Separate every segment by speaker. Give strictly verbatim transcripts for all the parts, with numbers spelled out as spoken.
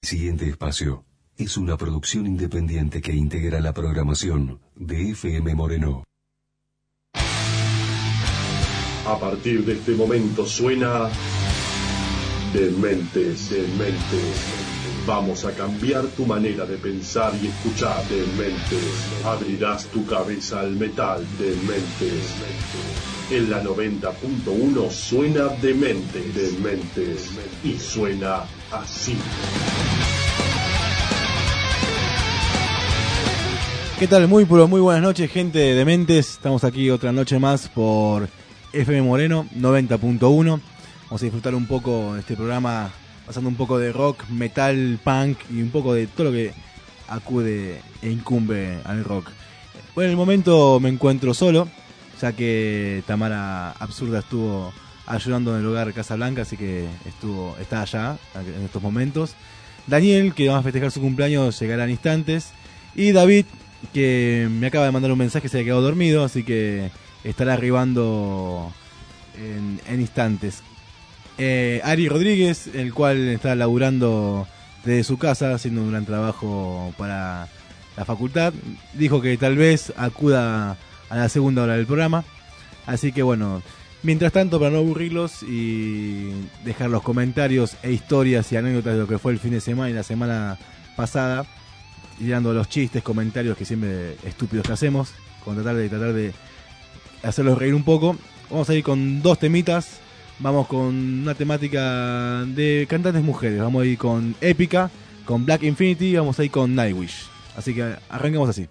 Speaker 1: Siguiente espacio es una producción independiente que integra la programación de F M Moreno.
Speaker 2: A partir de este momento suena Dementes, Dementes. Vamos a cambiar tu manera de pensar y escuchar. Dementes. Abrirás tu cabeza al metal. Dementes. En la noventa punto uno suena Dementes, Dementes. Y suena así.
Speaker 3: ¿Qué tal? Muy pero muy buenas noches, gente de Dementes. Estamos aquí otra noche más por F M Moreno noventa punto uno. Vamos a disfrutar un poco de este programa, pasando un poco de rock, metal, punk y un poco de todo lo que acude e incumbe al rock. Bueno, en el momento me encuentro solo, ya que Tamara Absurda estuvo ayudando en el hogar Casa Blanca, así que estuvo está allá en estos momentos. Daniel, que va a festejar su cumpleaños, llegará en instantes. Y David, que me acaba de mandar un mensaje, se había quedado dormido, así que estará arribando en, en instantes. Eh, Ari Rodríguez, el cual está laburando desde su casa, haciendo un gran trabajo para la facultad, dijo que tal vez acuda a la segunda hora del programa. Así que bueno, mientras tanto, para no aburrirlos y dejar los comentarios e historias y anécdotas de lo que fue el fin de semana y la semana pasada, y dando los chistes, comentarios que siempre estúpidos que hacemos, con tratar de tratar de hacerlos reír un poco, vamos a ir con dos temitas. Vamos con una temática de cantantes mujeres. Vamos a ir con Épica, con Black Infinity, y vamos a ir con Nightwish. Así que arranquemos así.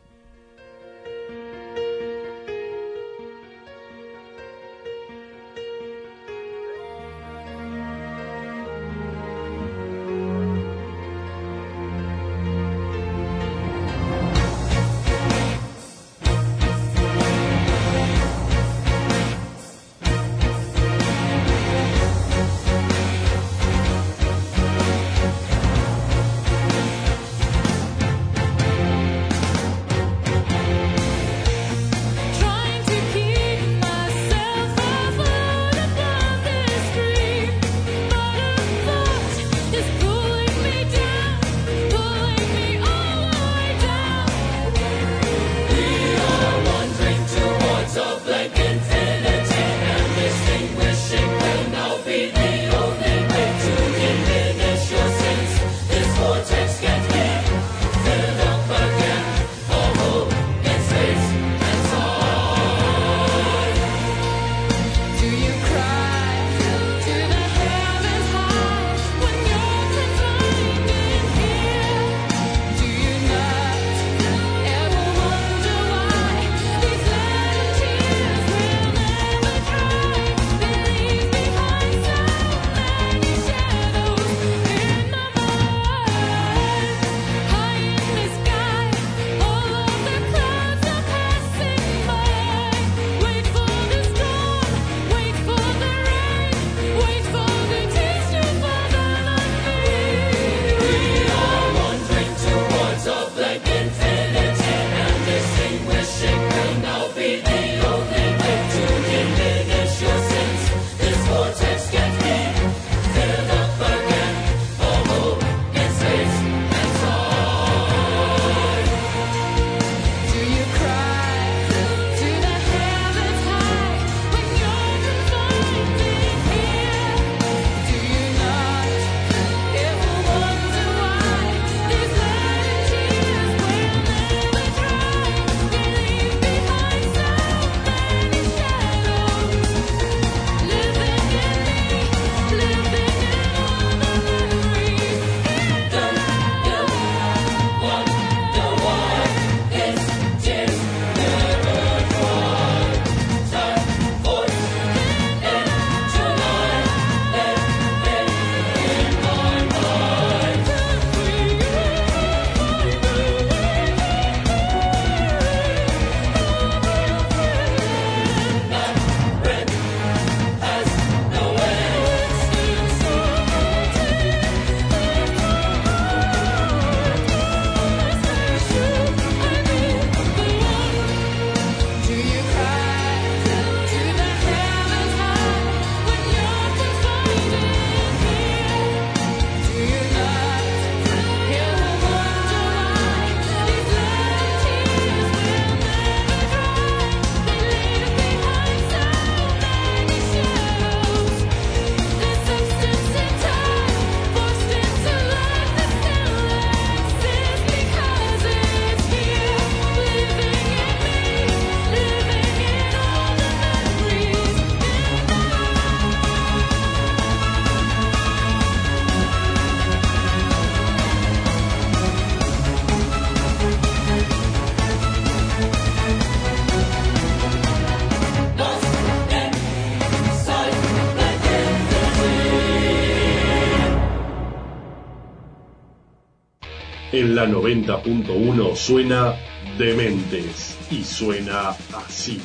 Speaker 2: En la noventa punto uno suena Dementes y suena así.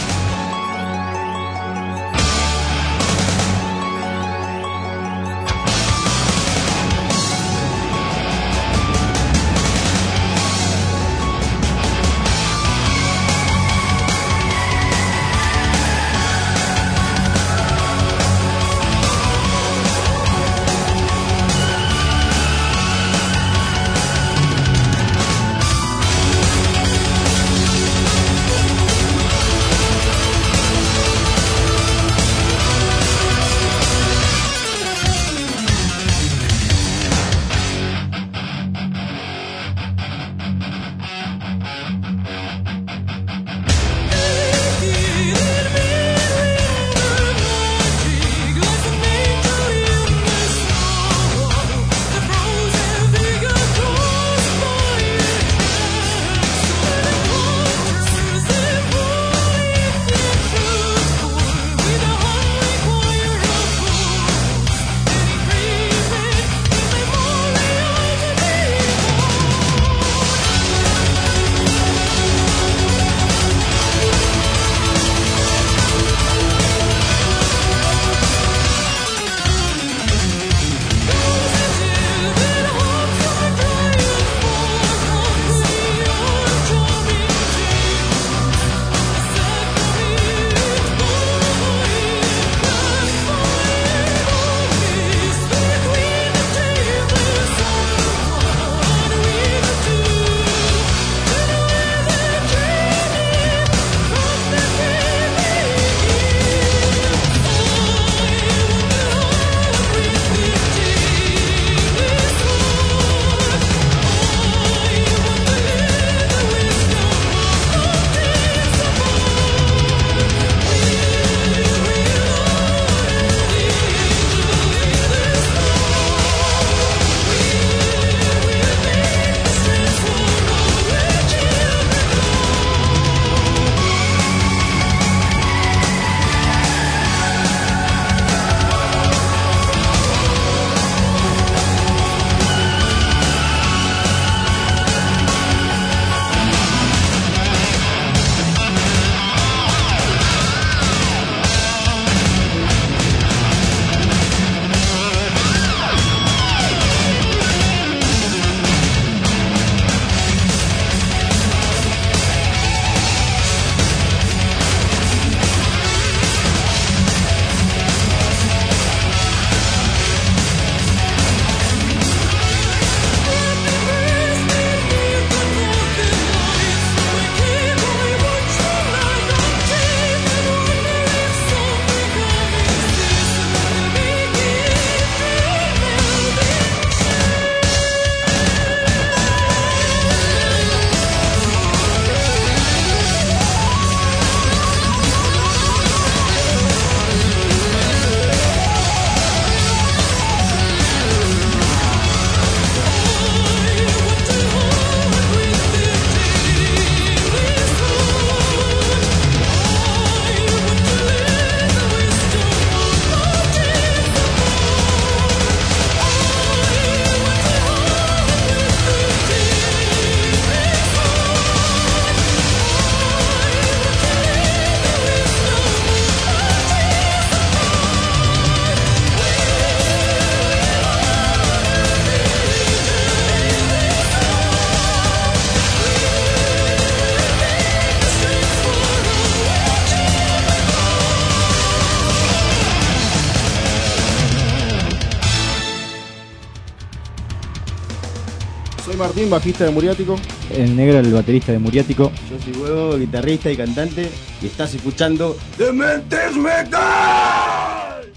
Speaker 4: Soy Martín, bajista de Muriático.
Speaker 5: El negro, el baterista de Muriático.
Speaker 6: Yo soy Huevo, guitarrista y cantante. Y estás escuchando
Speaker 2: ¡Dementes Metal!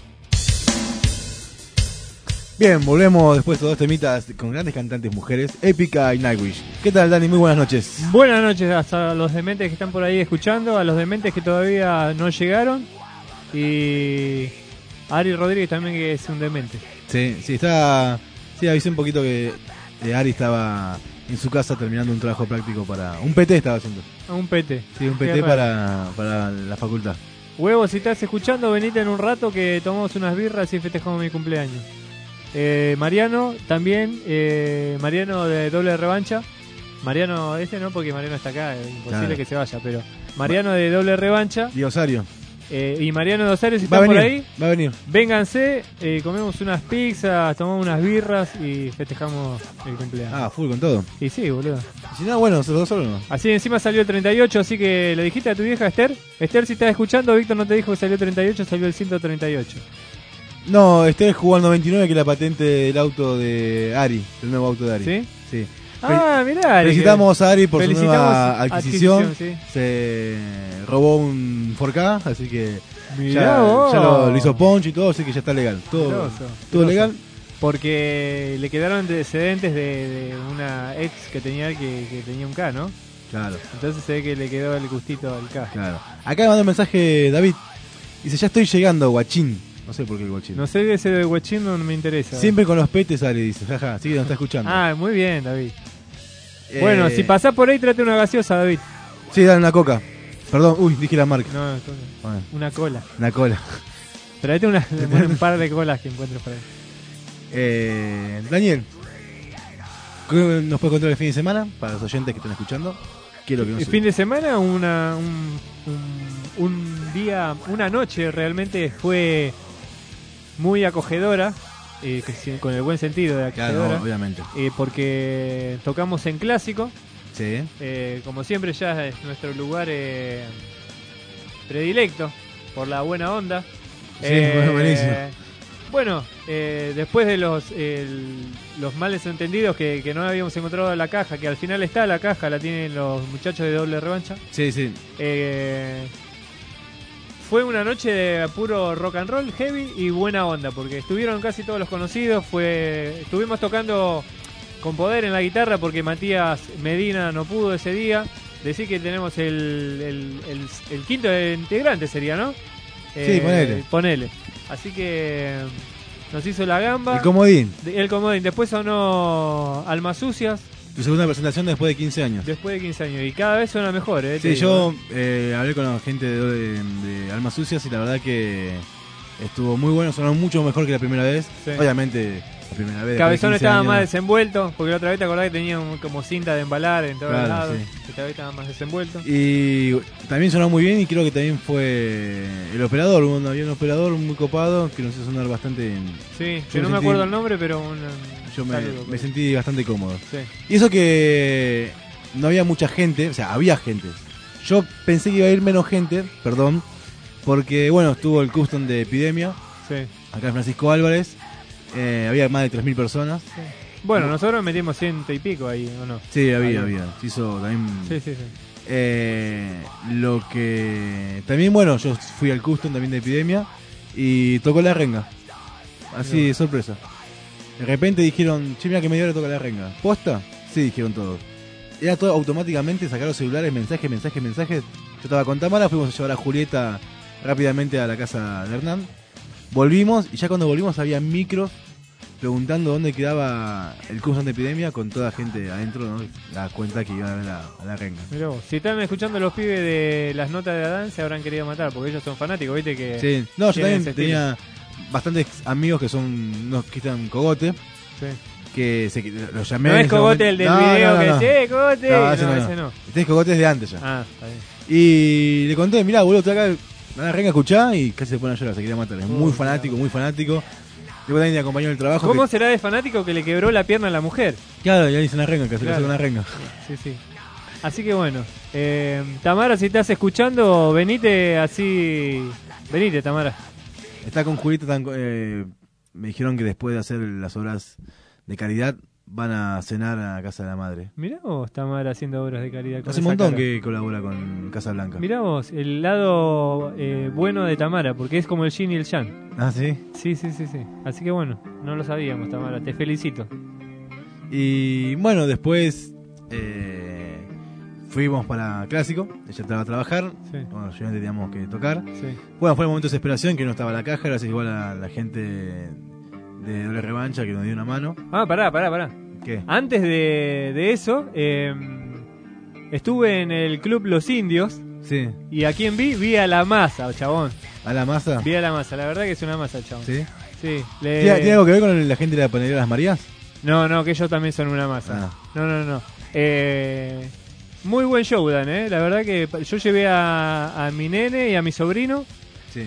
Speaker 3: Bien, volvemos después de dos temitas con grandes cantantes mujeres, Épica y Nightwish. ¿Qué tal, Dani? Muy buenas noches.
Speaker 7: Buenas noches a los dementes que están por ahí escuchando, a los dementes que todavía no llegaron, y a Ari Rodríguez también, que es un demente.
Speaker 3: Sí, sí, está... Sí, avisé un poquito que eh, Ari estaba en su casa terminando un trabajo práctico para... Un P T estaba haciendo.
Speaker 7: Un P T.
Speaker 3: Sí, un P T para, para la facultad.
Speaker 7: Huevo, si estás escuchando, venite en un rato que tomamos unas birras y festejamos mi cumpleaños. Eh, Mariano también, eh, Mariano de Doble Revancha. Mariano, ese no, porque Mariano está acá, es imposible
Speaker 3: Claro.
Speaker 7: que se vaya, pero Mariano de Doble Revancha
Speaker 3: Y Osario.
Speaker 7: eh, y Mariano de Osario, si
Speaker 3: Va a
Speaker 7: están por
Speaker 3: venir.
Speaker 7: ahí,
Speaker 3: Va a venir.
Speaker 7: vénganse, eh, comemos unas pizzas, tomamos unas birras y festejamos el cumpleaños.
Speaker 3: Ah, full con todo.
Speaker 7: Y sí, boludo.
Speaker 3: Si no, bueno, nosotros dos solos no.
Speaker 7: Así encima salió el treinta y ocho, así que le dijiste a tu vieja Esther. Esther, si estás escuchando, Víctor no te dijo que salió el treinta y ocho, salió el ciento treinta y ocho.
Speaker 3: No, este jugó al noventa y nueve, que es la patente del auto de Ari, el nuevo auto de Ari.
Speaker 7: ¿Sí?
Speaker 3: Sí.
Speaker 7: Ah, mirá.
Speaker 3: Felicitamos a Ari por su
Speaker 7: Felicitamos
Speaker 3: nueva adquisición.
Speaker 7: adquisición, sí.
Speaker 3: Se robó un cuatro K, así que
Speaker 7: Mirá
Speaker 3: ya,
Speaker 7: vos.
Speaker 3: ya lo, lo hizo Poncho y todo, así que ya está legal. Todo,
Speaker 7: Grosso,
Speaker 3: todo
Speaker 7: grosso.
Speaker 3: legal.
Speaker 7: Porque le quedaron antecedentes de, de una ex que tenía él que, que tenía un K, ¿no?
Speaker 3: Claro,
Speaker 7: Entonces se ve que le quedó el gustito al K.
Speaker 3: claro. Acá me mandó un mensaje David. Dice, ya estoy llegando, guachín. No sé por qué el guachín.
Speaker 7: No sé, ese de Huachín no me interesa.
Speaker 3: Siempre con los petes, Ari, dice. Jaja, sí, nos está escuchando.
Speaker 7: Ah, muy bien, David.
Speaker 3: Eh,
Speaker 7: Bueno, si pasás por ahí, trate una gaseosa, David.
Speaker 3: Sí, dale una coca. Perdón, uy, dije la marca.
Speaker 7: No,
Speaker 3: Bueno,
Speaker 7: una cola.
Speaker 3: una cola.
Speaker 7: Traete una, un par de colas que encuentres por ahí.
Speaker 3: Eh, Daniel, ¿qué nos puedes contar el fin de semana para los oyentes que están escuchando? Quiero que no
Speaker 7: El
Speaker 3: se-
Speaker 7: fin de semana, una, un, un, un día, una noche realmente fue muy acogedora, eh, que sí, con el buen sentido de
Speaker 3: Claro,
Speaker 7: acogedora,
Speaker 3: obviamente.
Speaker 7: eh, porque tocamos en Clásico,
Speaker 3: Sí.
Speaker 7: eh, como siempre ya es nuestro lugar eh, predilecto por la buena onda.
Speaker 3: Sí, bueno, buenísimo.
Speaker 7: Bueno, eh, después de los el- los males entendidos que, que no habíamos encontrado la caja, que al final está la caja, la tienen los muchachos de Doble Revancha.
Speaker 3: Sí, sí.
Speaker 7: Eh, fue una noche de puro rock and roll, heavy y buena onda, porque estuvieron casi todos los conocidos. Fue, estuvimos tocando con poder en la guitarra porque Matías Medina no pudo ese día. Decir que tenemos el, el, el, el quinto integrante sería, ¿no?
Speaker 3: Sí, ponele.
Speaker 7: Ponele. Así que nos hizo la gamba.
Speaker 3: El comodín.
Speaker 7: De- el comodín. Después sonó Almas Sucias,
Speaker 3: Tu segunda presentación después de quince años.
Speaker 7: después de quince años. Y cada vez suena mejor, ¿eh?
Speaker 3: Sí,
Speaker 7: Te
Speaker 3: yo
Speaker 7: digo,
Speaker 3: eh, hablé con la gente de, de, de Almas Sucias y la verdad que estuvo muy bueno, sonó mucho mejor que la primera vez.
Speaker 7: Sí.
Speaker 3: Obviamente, la primera vez.
Speaker 7: Cabezón
Speaker 3: después de quince
Speaker 7: estaba
Speaker 3: años,
Speaker 7: más desenvuelto, porque la otra vez te acordás que tenía un- como cinta de embalar en todos
Speaker 3: Claro,
Speaker 7: lados.
Speaker 3: sí.
Speaker 7: Esta vez estaba más desenvuelto.
Speaker 3: Y también sonó muy bien y creo que también fue el operador, un, había un operador muy copado que nos hizo sonar bastante. en-
Speaker 7: Sí,
Speaker 3: Yo
Speaker 7: que no
Speaker 3: me
Speaker 7: me
Speaker 3: sentí-
Speaker 7: acuerdo el nombre, pero un,
Speaker 3: yo me,
Speaker 7: saludo,
Speaker 3: me
Speaker 7: pues.
Speaker 3: sentí bastante cómodo.
Speaker 7: Sí.
Speaker 3: Y eso que no había mucha gente, o sea, había gente. Yo pensé que iba a ir menos gente, perdón, porque bueno, estuvo el custom de Epidemia,
Speaker 7: Sí.
Speaker 3: acá en Francisco Álvarez, eh, había más de tres mil personas.
Speaker 7: Bueno, nosotros metimos ciento y pico ahí, ¿o no?
Speaker 3: Sí, había,
Speaker 7: Ahí.
Speaker 3: había. Se hizo también.
Speaker 7: Sí, sí, sí.
Speaker 3: Eh, lo que también, bueno, yo fui al custom también de Epidemia y tocó la renga. Así, de sorpresa. De repente dijeron, che, mira que media hora toca la renga. ¿Posta? Sí, dijeron todos. Era todo automáticamente, sacar los celulares, mensajes, mensajes, mensajes. Yo estaba con Tamara, fuimos a llevar a Julieta rápidamente a la casa de Hernán. Volvimos y ya cuando volvimos había micros preguntando dónde quedaba el custom de Epidemia con toda gente adentro, ¿no? La cuenta que iba a ver la, a la renga.
Speaker 7: Mirá vos. Si están escuchando los pibes de las notas de Adán, se habrán querido matar, porque ellos son fanáticos, ¿viste? Que
Speaker 3: Sí, no, yo
Speaker 7: tienen
Speaker 3: también
Speaker 7: ese
Speaker 3: tenía bastantes amigos que son unos que están cogote,
Speaker 7: Sí.
Speaker 3: que se, los llamé.
Speaker 7: No
Speaker 3: en
Speaker 7: es
Speaker 3: ese
Speaker 7: Cogote
Speaker 3: momento.
Speaker 7: el del
Speaker 3: No,
Speaker 7: video
Speaker 3: no, no,
Speaker 7: que
Speaker 3: no.
Speaker 7: dice, ¡eh, Cogote!
Speaker 3: No,
Speaker 7: No,
Speaker 3: ese no,
Speaker 7: ese
Speaker 3: no.
Speaker 7: no.
Speaker 3: Este es cogote de antes ya.
Speaker 7: Ah, está bien.
Speaker 3: Y le conté, mirá, boludo, estoy acá, a la renga a escuchar y casi se pone a llorar, se quería matar. Es muy
Speaker 7: Oh,
Speaker 3: fanático, muy fanático. Después también me acompañó en el trabajo.
Speaker 7: ¿Cómo
Speaker 3: que-
Speaker 7: será de fanático que le quebró la pierna a la mujer?
Speaker 3: Claro, ya hice una renga, que se
Speaker 7: Claro.
Speaker 3: le hace una renga.
Speaker 7: Sí, sí. Así que bueno, eh, Tamara, si estás escuchando, venite así. Venite, Tamara.
Speaker 3: Está con Julieta, tan, eh, me dijeron que después de hacer las obras de caridad van a cenar a casa de la madre.
Speaker 7: Mirá vos, Tamara haciendo obras de caridad. con
Speaker 3: Hace un
Speaker 7: esa
Speaker 3: montón
Speaker 7: cara.
Speaker 3: que colabora con Casa Blanca.
Speaker 7: Mirá vos, el lado eh, bueno de Tamara, porque es como el yin y el yang.
Speaker 3: Ah, sí.
Speaker 7: Sí, sí, sí, sí. Así que bueno, no lo sabíamos, Tamara. Te felicito.
Speaker 3: Y bueno, después eh, fuimos para Clásico. Ella estaba a trabajar.
Speaker 7: Sí,
Speaker 3: Bueno, yo teníamos que tocar.
Speaker 7: sí.
Speaker 3: Bueno, fue el momento de desesperación que no estaba la caja. Gracias igual a la gente de Doble Revancha que nos dio una mano.
Speaker 7: Ah, pará, pará, pará.
Speaker 3: ¿Qué?
Speaker 7: Antes de, de eso, eh, estuve en el club Los Indios.
Speaker 3: Sí.
Speaker 7: ¿Y a quién vi? Vi a la masa, chabón.
Speaker 3: ¿A la masa?
Speaker 7: Vi a la masa. La verdad que es una masa, chabón.
Speaker 3: Sí.
Speaker 7: Sí. Le...
Speaker 3: ¿Tiene, ¿Tiene algo que ver con la gente de la panadería de las Marías?
Speaker 7: No, no, que ellos también son una masa.
Speaker 3: Ah.
Speaker 7: No, no, no. Eh, muy buen show dan, ¿eh? La verdad que yo llevé a, a mi nene y a mi sobrino.
Speaker 3: Sí.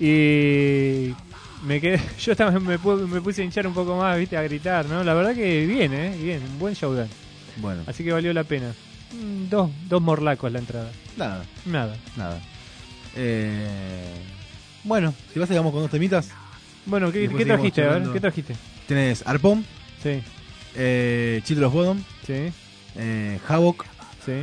Speaker 7: Y me quedé, yo también me, pu- me puse a hinchar un poco más, viste, a gritar, ¿no? La verdad que bien, ¿eh? Bien, un buen show dan.
Speaker 3: Bueno,
Speaker 7: Así que valió la pena. Mm, Dos, dos morlacos la entrada.
Speaker 3: nada,
Speaker 7: Nada.
Speaker 3: nada. Eh, bueno, si vas, digamos con dos temitas.
Speaker 7: Bueno, ¿qué,
Speaker 3: Después
Speaker 7: ¿qué
Speaker 3: seguimos
Speaker 7: trajiste? A ver,
Speaker 3: charlando.
Speaker 7: ¿qué trajiste?
Speaker 3: Tenés Arpón,
Speaker 7: Sí,
Speaker 3: eh, Children of Bodom,
Speaker 7: sí,
Speaker 3: eh, Havoc,
Speaker 7: sí.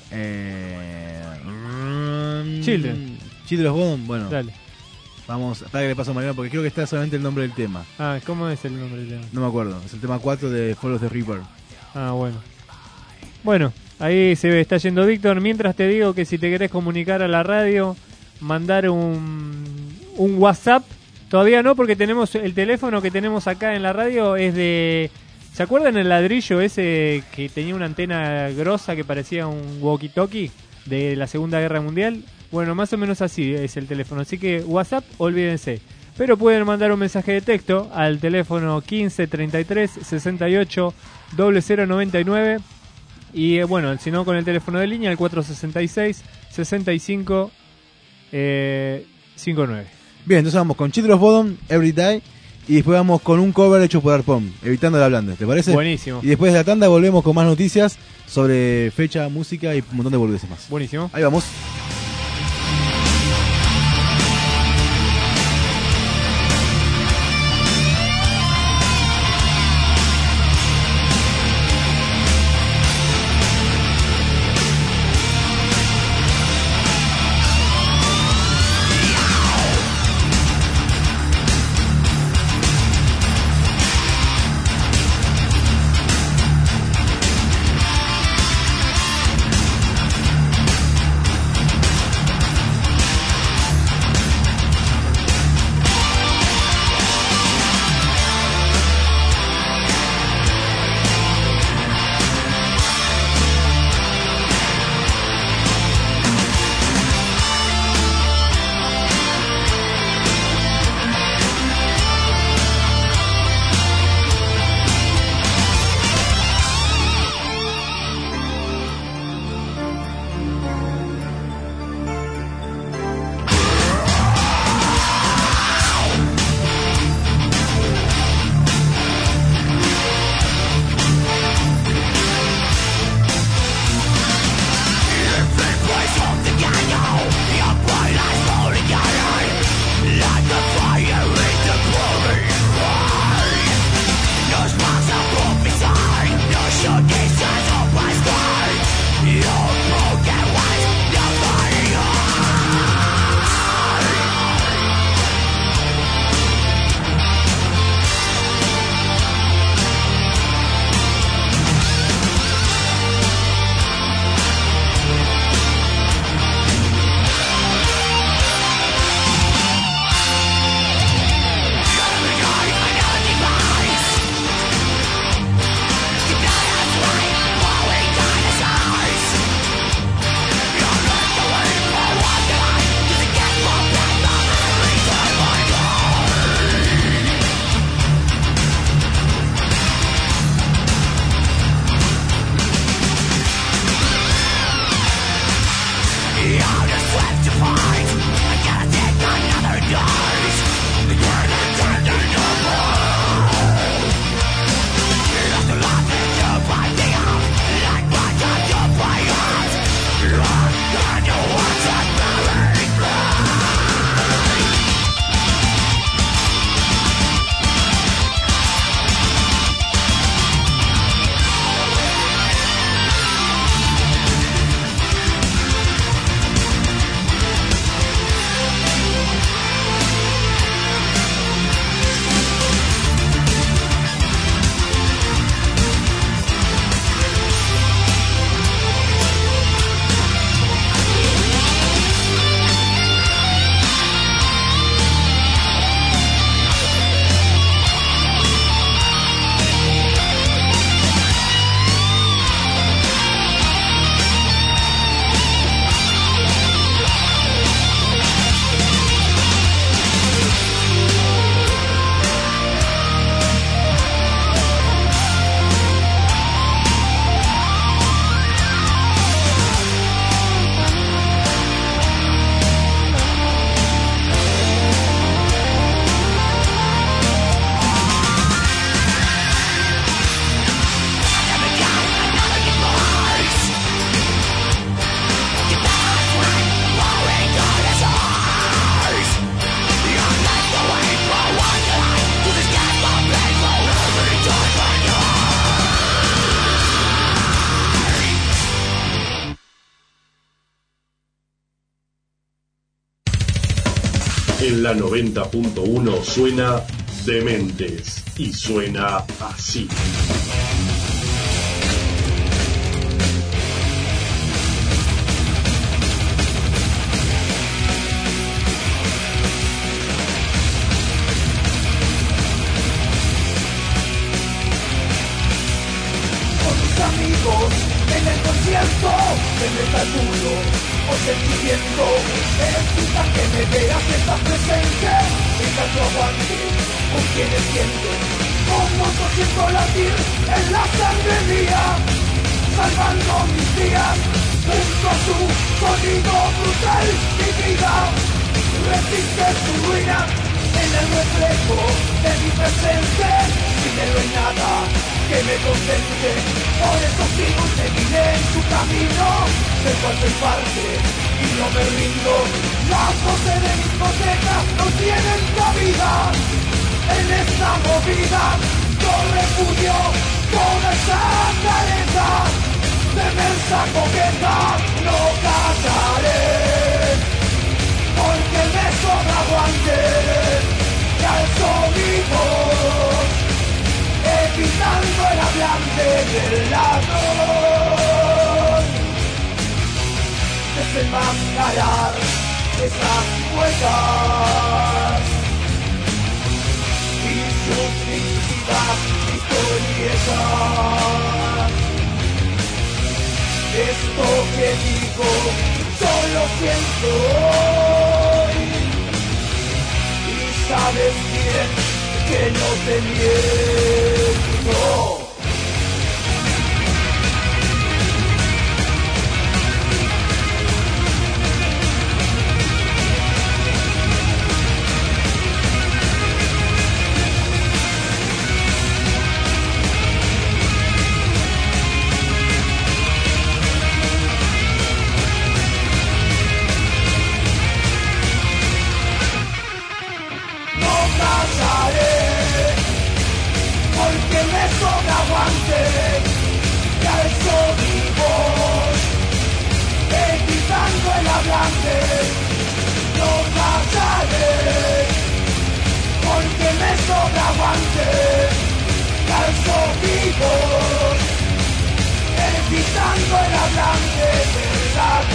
Speaker 3: eh,
Speaker 7: Children.
Speaker 3: Children of Bodom, bueno,
Speaker 7: Dale.
Speaker 3: vamos, para que le paso a Mariano porque creo que está solamente el nombre del tema.
Speaker 7: Ah, ¿cómo es el nombre del tema?
Speaker 3: No me acuerdo, es el tema cuatro de Fall of the Reaper.
Speaker 7: Ah, bueno. Bueno, ahí se ve, está yendo Víctor. Mientras te digo que si te querés comunicar a la radio, mandar un, un WhatsApp. Todavía no, porque tenemos el teléfono que tenemos acá en la radio es de... ¿Se acuerdan el ladrillo ese que tenía una antena grosa que parecía un walkie-talkie de la Segunda Guerra Mundial? Bueno, más o menos así es el teléfono. Así que WhatsApp, olvídense. Pero pueden mandar un mensaje de texto al teléfono quince treinta y tres sesenta y ocho cero cero noventa y nueve. Y eh, bueno, si no, con el teléfono de línea, el cuatro sesenta y seis sesenta y cinco cincuenta y nueve.
Speaker 3: Bien, entonces vamos con Children of Bodom, Every Day, y después vamos con un cover hecho por Arpón, Evitando la Blanda, ¿te parece?
Speaker 7: Buenísimo.
Speaker 3: Y después de la tanda volvemos con más noticias sobre fecha, música y un montón de boludeces más.
Speaker 7: Buenísimo.
Speaker 3: Ahí vamos.
Speaker 8: Thank
Speaker 2: En la noventa punto uno suena Dementes y suena así.
Speaker 8: Amigos, en el concierto de metal duro o sentimiento, necesitas que me veas que estás presente en tanto aguante con quienes sienten como yo siento latir en la sangre mía, salvando mis días junto a su sonido brutal. Mi vida resiste su ruina en el reflejo de mi presente, sin él no hay nada que me contente, por eso sigo y seguiré en su camino, del cual soy parte y no me rindo. Las voces de mis botecas no tienen cabida en esta movida. Yo repudio toda esa careta de mensa coqueta. No callaré porque me sobra aguante y alzo mi voz, evitando el hablante del ladrón. Desenmascarar esas huellas y sus físicas historietas. Esto que digo yo lo siento hoy, y sabes bien que no te miento. Porque me sobra aguante y alzo mi voz, evitando el hablante. No callaré, porque me sobra aguante y alzo mi voz, evitando el hablante del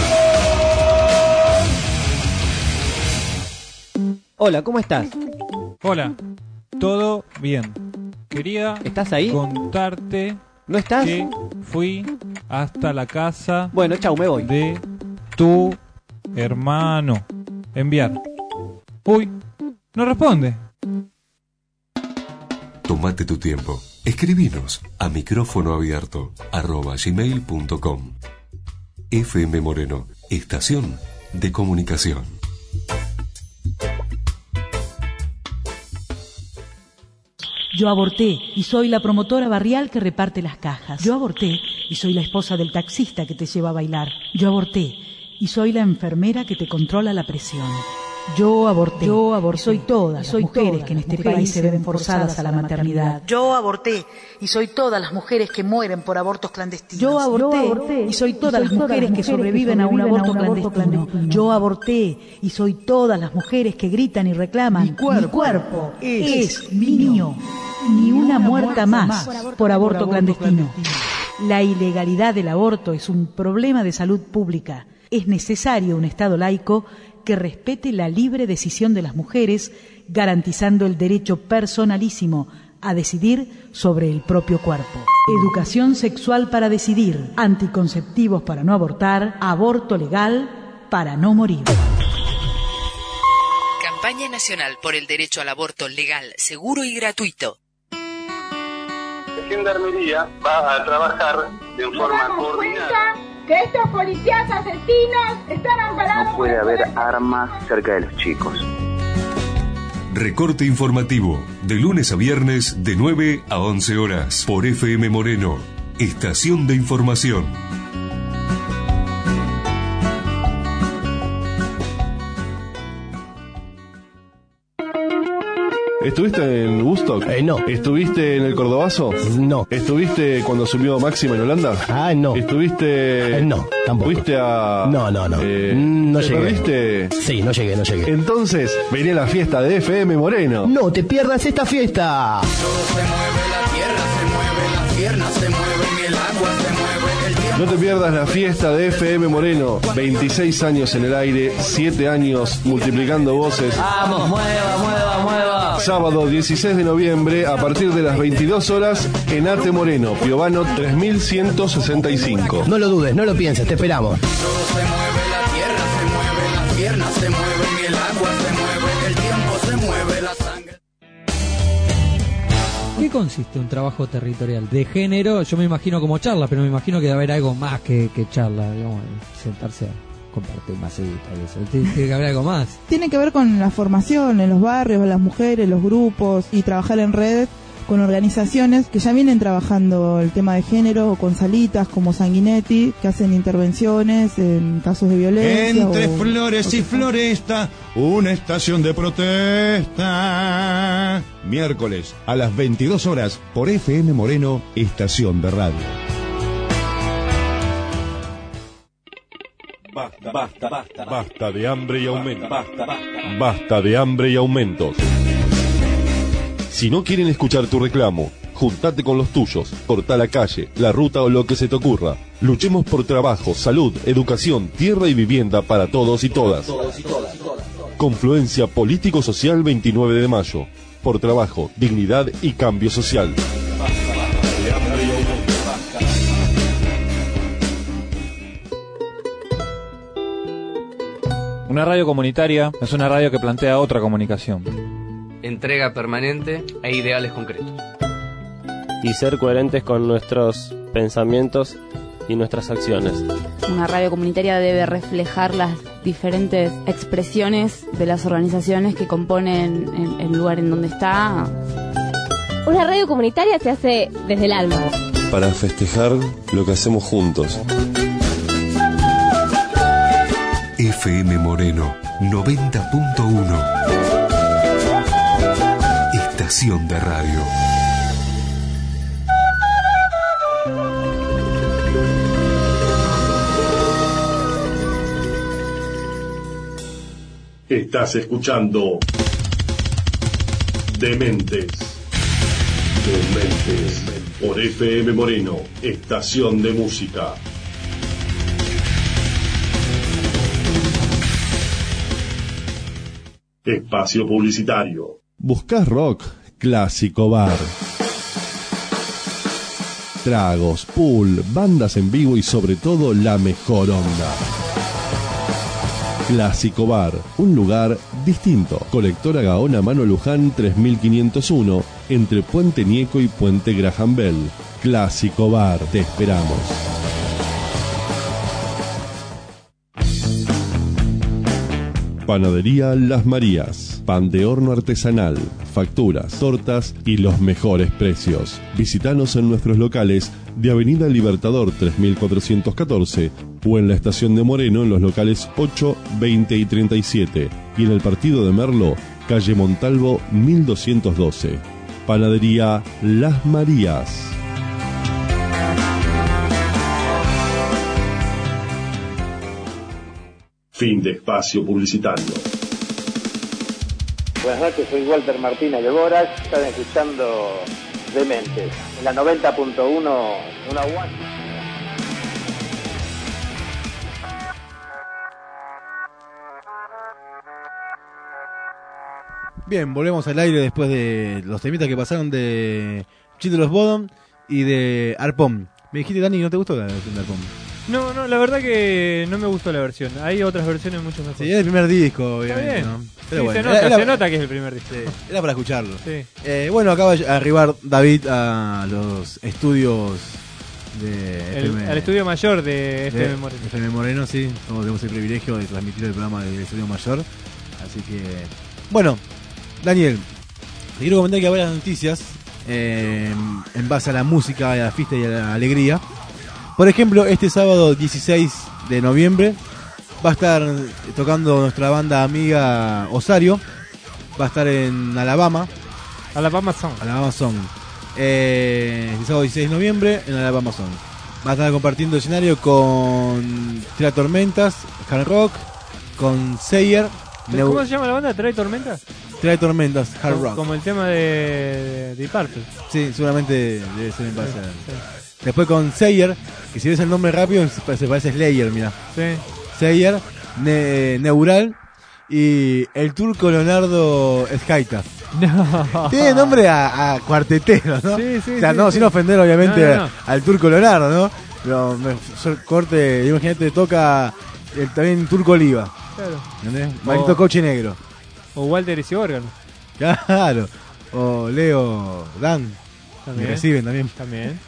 Speaker 8: ladrón.
Speaker 6: Hola, ¿cómo estás?
Speaker 9: Hola, todo bien. Quería
Speaker 6: ¿Estás ahí?
Speaker 9: contarte
Speaker 6: ¿No estás?
Speaker 9: que fui hasta la casa
Speaker 6: Bueno, chau, me voy.
Speaker 9: de tu hermano. Enviar. Uy, no responde.
Speaker 1: Tómate tu tiempo. Escribinos a micrófono abierto arroba gmail punto com. F M Moreno, estación de comunicación.
Speaker 10: Yo aborté y soy la promotora barrial que reparte las cajas. Yo aborté y soy la esposa del taxista que te lleva a bailar. Yo aborté y soy la enfermera que te controla la presión. Yo aborté. Yo aborté. Soy todas las mujeres que en este país se ven forzadas a la maternidad. Yo aborté y soy todas las mujeres que mueren por abortos clandestinos. Yo aborté y soy todas las mujeres que sobreviven a un aborto clandestino. Yo aborté y soy todas las mujeres que gritan y reclaman. Mi cuerpo es mío. Ni una muerta más por aborto clandestino. La ilegalidad del aborto es un problema de salud pública. Es necesario un Estado laico que respete la libre decisión de las mujeres, garantizando el derecho personalísimo a decidir sobre el propio cuerpo. Educación sexual para decidir, anticonceptivos para no abortar, aborto legal para no morir.
Speaker 11: Campaña Nacional por el Derecho al Aborto Legal, Seguro y Gratuito.
Speaker 12: La Gendarmería va a trabajar de forma coordinada.
Speaker 13: Que estos policías asesinos están amparados.
Speaker 14: No puede haber armas cerca de los chicos.
Speaker 1: Recorte informativo, de lunes a viernes de nueve a once horas, por F M Moreno, estación de información.
Speaker 15: ¿Estuviste en Woodstock?
Speaker 16: Eh, no.
Speaker 15: ¿Estuviste en el Cordobazo?
Speaker 16: No.
Speaker 15: ¿Estuviste cuando subió Máxima en Holanda?
Speaker 16: Ah, no.
Speaker 15: ¿Estuviste...?
Speaker 16: Eh, no, tampoco.
Speaker 15: ¿Fuiste a...?
Speaker 16: No, no, no.
Speaker 15: Eh,
Speaker 16: no
Speaker 15: ¿te
Speaker 16: llegué.
Speaker 15: perdiste?
Speaker 16: Sí, no llegué, no llegué.
Speaker 15: Entonces, vení a la fiesta de F M Moreno.
Speaker 16: No te pierdas esta fiesta.
Speaker 8: Se mueve la tierra, se mueve las piernas, se mueve el agua, se mueve el tiempo.
Speaker 15: No te pierdas la fiesta de F M Moreno. veintiséis años en el aire, siete años multiplicando voces.
Speaker 8: Vamos, mueva, mueva, mueva.
Speaker 15: Sábado dieciséis de noviembre a partir de las veintidós horas en Ate Moreno, Piovano tres mil ciento sesenta y cinco.
Speaker 16: No lo dudes, no lo pienses, te esperamos.
Speaker 8: Todo se mueve la tierra, se mueve las piernas, se mueve el agua, se mueve el tiempo, se mueve la sangre.
Speaker 17: ¿Qué consiste un trabajo territorial? De género, yo me imagino como charla, pero me imagino que debe haber algo más que, que charla, digamos, sentarse a compartir masita y eso. Tiene que haber algo más.
Speaker 18: Tiene que ver con la formación en los barrios, las mujeres, los grupos y trabajar en red con organizaciones que ya vienen trabajando el tema de género, o con salitas como Sanguinetti, que hacen intervenciones en casos de violencia.
Speaker 19: Entre
Speaker 18: o,
Speaker 19: flores
Speaker 18: o
Speaker 19: y floresta, una estación de protesta. Miércoles a las veintidós horas por F M Moreno, estación de radio.
Speaker 2: Basta, basta, basta, basta de hambre y aumentos. Basta, basta, basta de hambre y aumentos. Si no quieren escuchar tu reclamo, juntate con los tuyos, cortá la calle, la ruta o lo que se te ocurra. Luchemos por trabajo, salud, educación, tierra y vivienda para todos y todas. Confluencia Político-Social veintinueve de mayo. Por trabajo, dignidad y cambio social.
Speaker 9: Una radio comunitaria es una radio que plantea otra comunicación.
Speaker 20: Entrega permanente e ideales concretos.
Speaker 21: Y ser coherentes con nuestros pensamientos y nuestras acciones.
Speaker 22: Una radio comunitaria debe reflejar las diferentes expresiones de las organizaciones que componen el, el lugar en donde está.
Speaker 23: Una radio comunitaria se hace desde el alma.
Speaker 2: Para festejar lo que hacemos juntos.
Speaker 1: F M Moreno noventa punto uno. Estación de radio.
Speaker 2: Estás escuchando Dementes. Dementes. Por F M Moreno, estación de música. Espacio publicitario.
Speaker 15: ¿Buscás rock? Clásico Bar. Tragos, pool, bandas en vivo y sobre todo la mejor onda. Clásico Bar, un lugar distinto. Colectora Gaona Mano Luján tres mil quinientos uno, entre Puente Nieco y Puente Graham Bell. Clásico Bar, te esperamos. Panadería Las Marías, pan de horno artesanal, facturas, tortas y los mejores precios. Visítanos en nuestros locales de Avenida Libertador tres mil cuatrocientos catorce o en la estación de Moreno en los locales ocho, veinte y treinta y siete y en el partido de Merlo, calle Montalvo mil doscientos doce. Panadería Las Marías.
Speaker 2: Fin de espacio publicitario.
Speaker 24: Buenas noches, soy Walter Martínez de Boras. Están escuchando Dementes en la noventa punto uno, una one.
Speaker 3: Bien, volvemos al aire después de los temitas que pasaron de Chill de los Bodom y de Arpón. Me dijiste, Dani, ¿no te gustó la versión de Arpón?
Speaker 7: No, no, la verdad que no me gustó la versión. Hay otras versiones mucho mejores.
Speaker 3: Sí, es el primer disco, obviamente, ¿no? Pero
Speaker 7: sí,
Speaker 3: bueno,
Speaker 7: se nota,
Speaker 3: era,
Speaker 7: se nota que es el primer disco.
Speaker 3: Sí, era para escucharlo.
Speaker 7: Sí.
Speaker 3: Eh, bueno, acaba de arribar David a los estudios de
Speaker 7: el,
Speaker 3: F M,
Speaker 7: al estudio mayor de,
Speaker 3: de
Speaker 7: F M Moreno.
Speaker 3: F M Moreno, sí. Todos tenemos el privilegio de transmitir el programa del estudio mayor. Así que, bueno, Daniel, te quiero comentar que habrá las noticias eh, en base a la música, a la fiesta y a la alegría. Por ejemplo, este sábado dieciséis de noviembre va a estar tocando nuestra banda amiga Osario. Va a estar en Alabama,
Speaker 7: Alabama Song.
Speaker 3: Alabama Song. Eh, el sábado dieciséis de noviembre en Alabama Song. Va a estar compartiendo escenario con Tira Tormentas, Hard Rock, con Sayer.
Speaker 7: ¿Cómo Neu- se llama la banda? ¿Trae Tormentas?
Speaker 3: Trae Tormentas, Hard
Speaker 7: como,
Speaker 3: Rock.
Speaker 7: Como el tema de Deep Purple.
Speaker 3: Sí, seguramente debe ser en base a... sí. Después con Sayer, que si ves el nombre rápido se parece a Slayer, mira.
Speaker 7: Sí.
Speaker 3: Sayer, ne- Neural y el turco Leonardo Skaita.
Speaker 7: No.
Speaker 3: Tiene nombre a, a cuartetero, ¿no?
Speaker 7: Sí, sí,
Speaker 3: o sea,
Speaker 7: sí,
Speaker 3: no,
Speaker 7: sí.
Speaker 3: sin ofender obviamente
Speaker 7: no, no, no.
Speaker 3: al turco Leonardo, ¿no? Pero me, corte, imagínate, toca el, también turco Oliva.
Speaker 7: Claro.
Speaker 3: ¿Entendés? Marito Coche Negro.
Speaker 7: O Walter ese órgano.
Speaker 3: Claro. O Leo Dan.
Speaker 7: También.
Speaker 3: Me reciben también.
Speaker 7: También.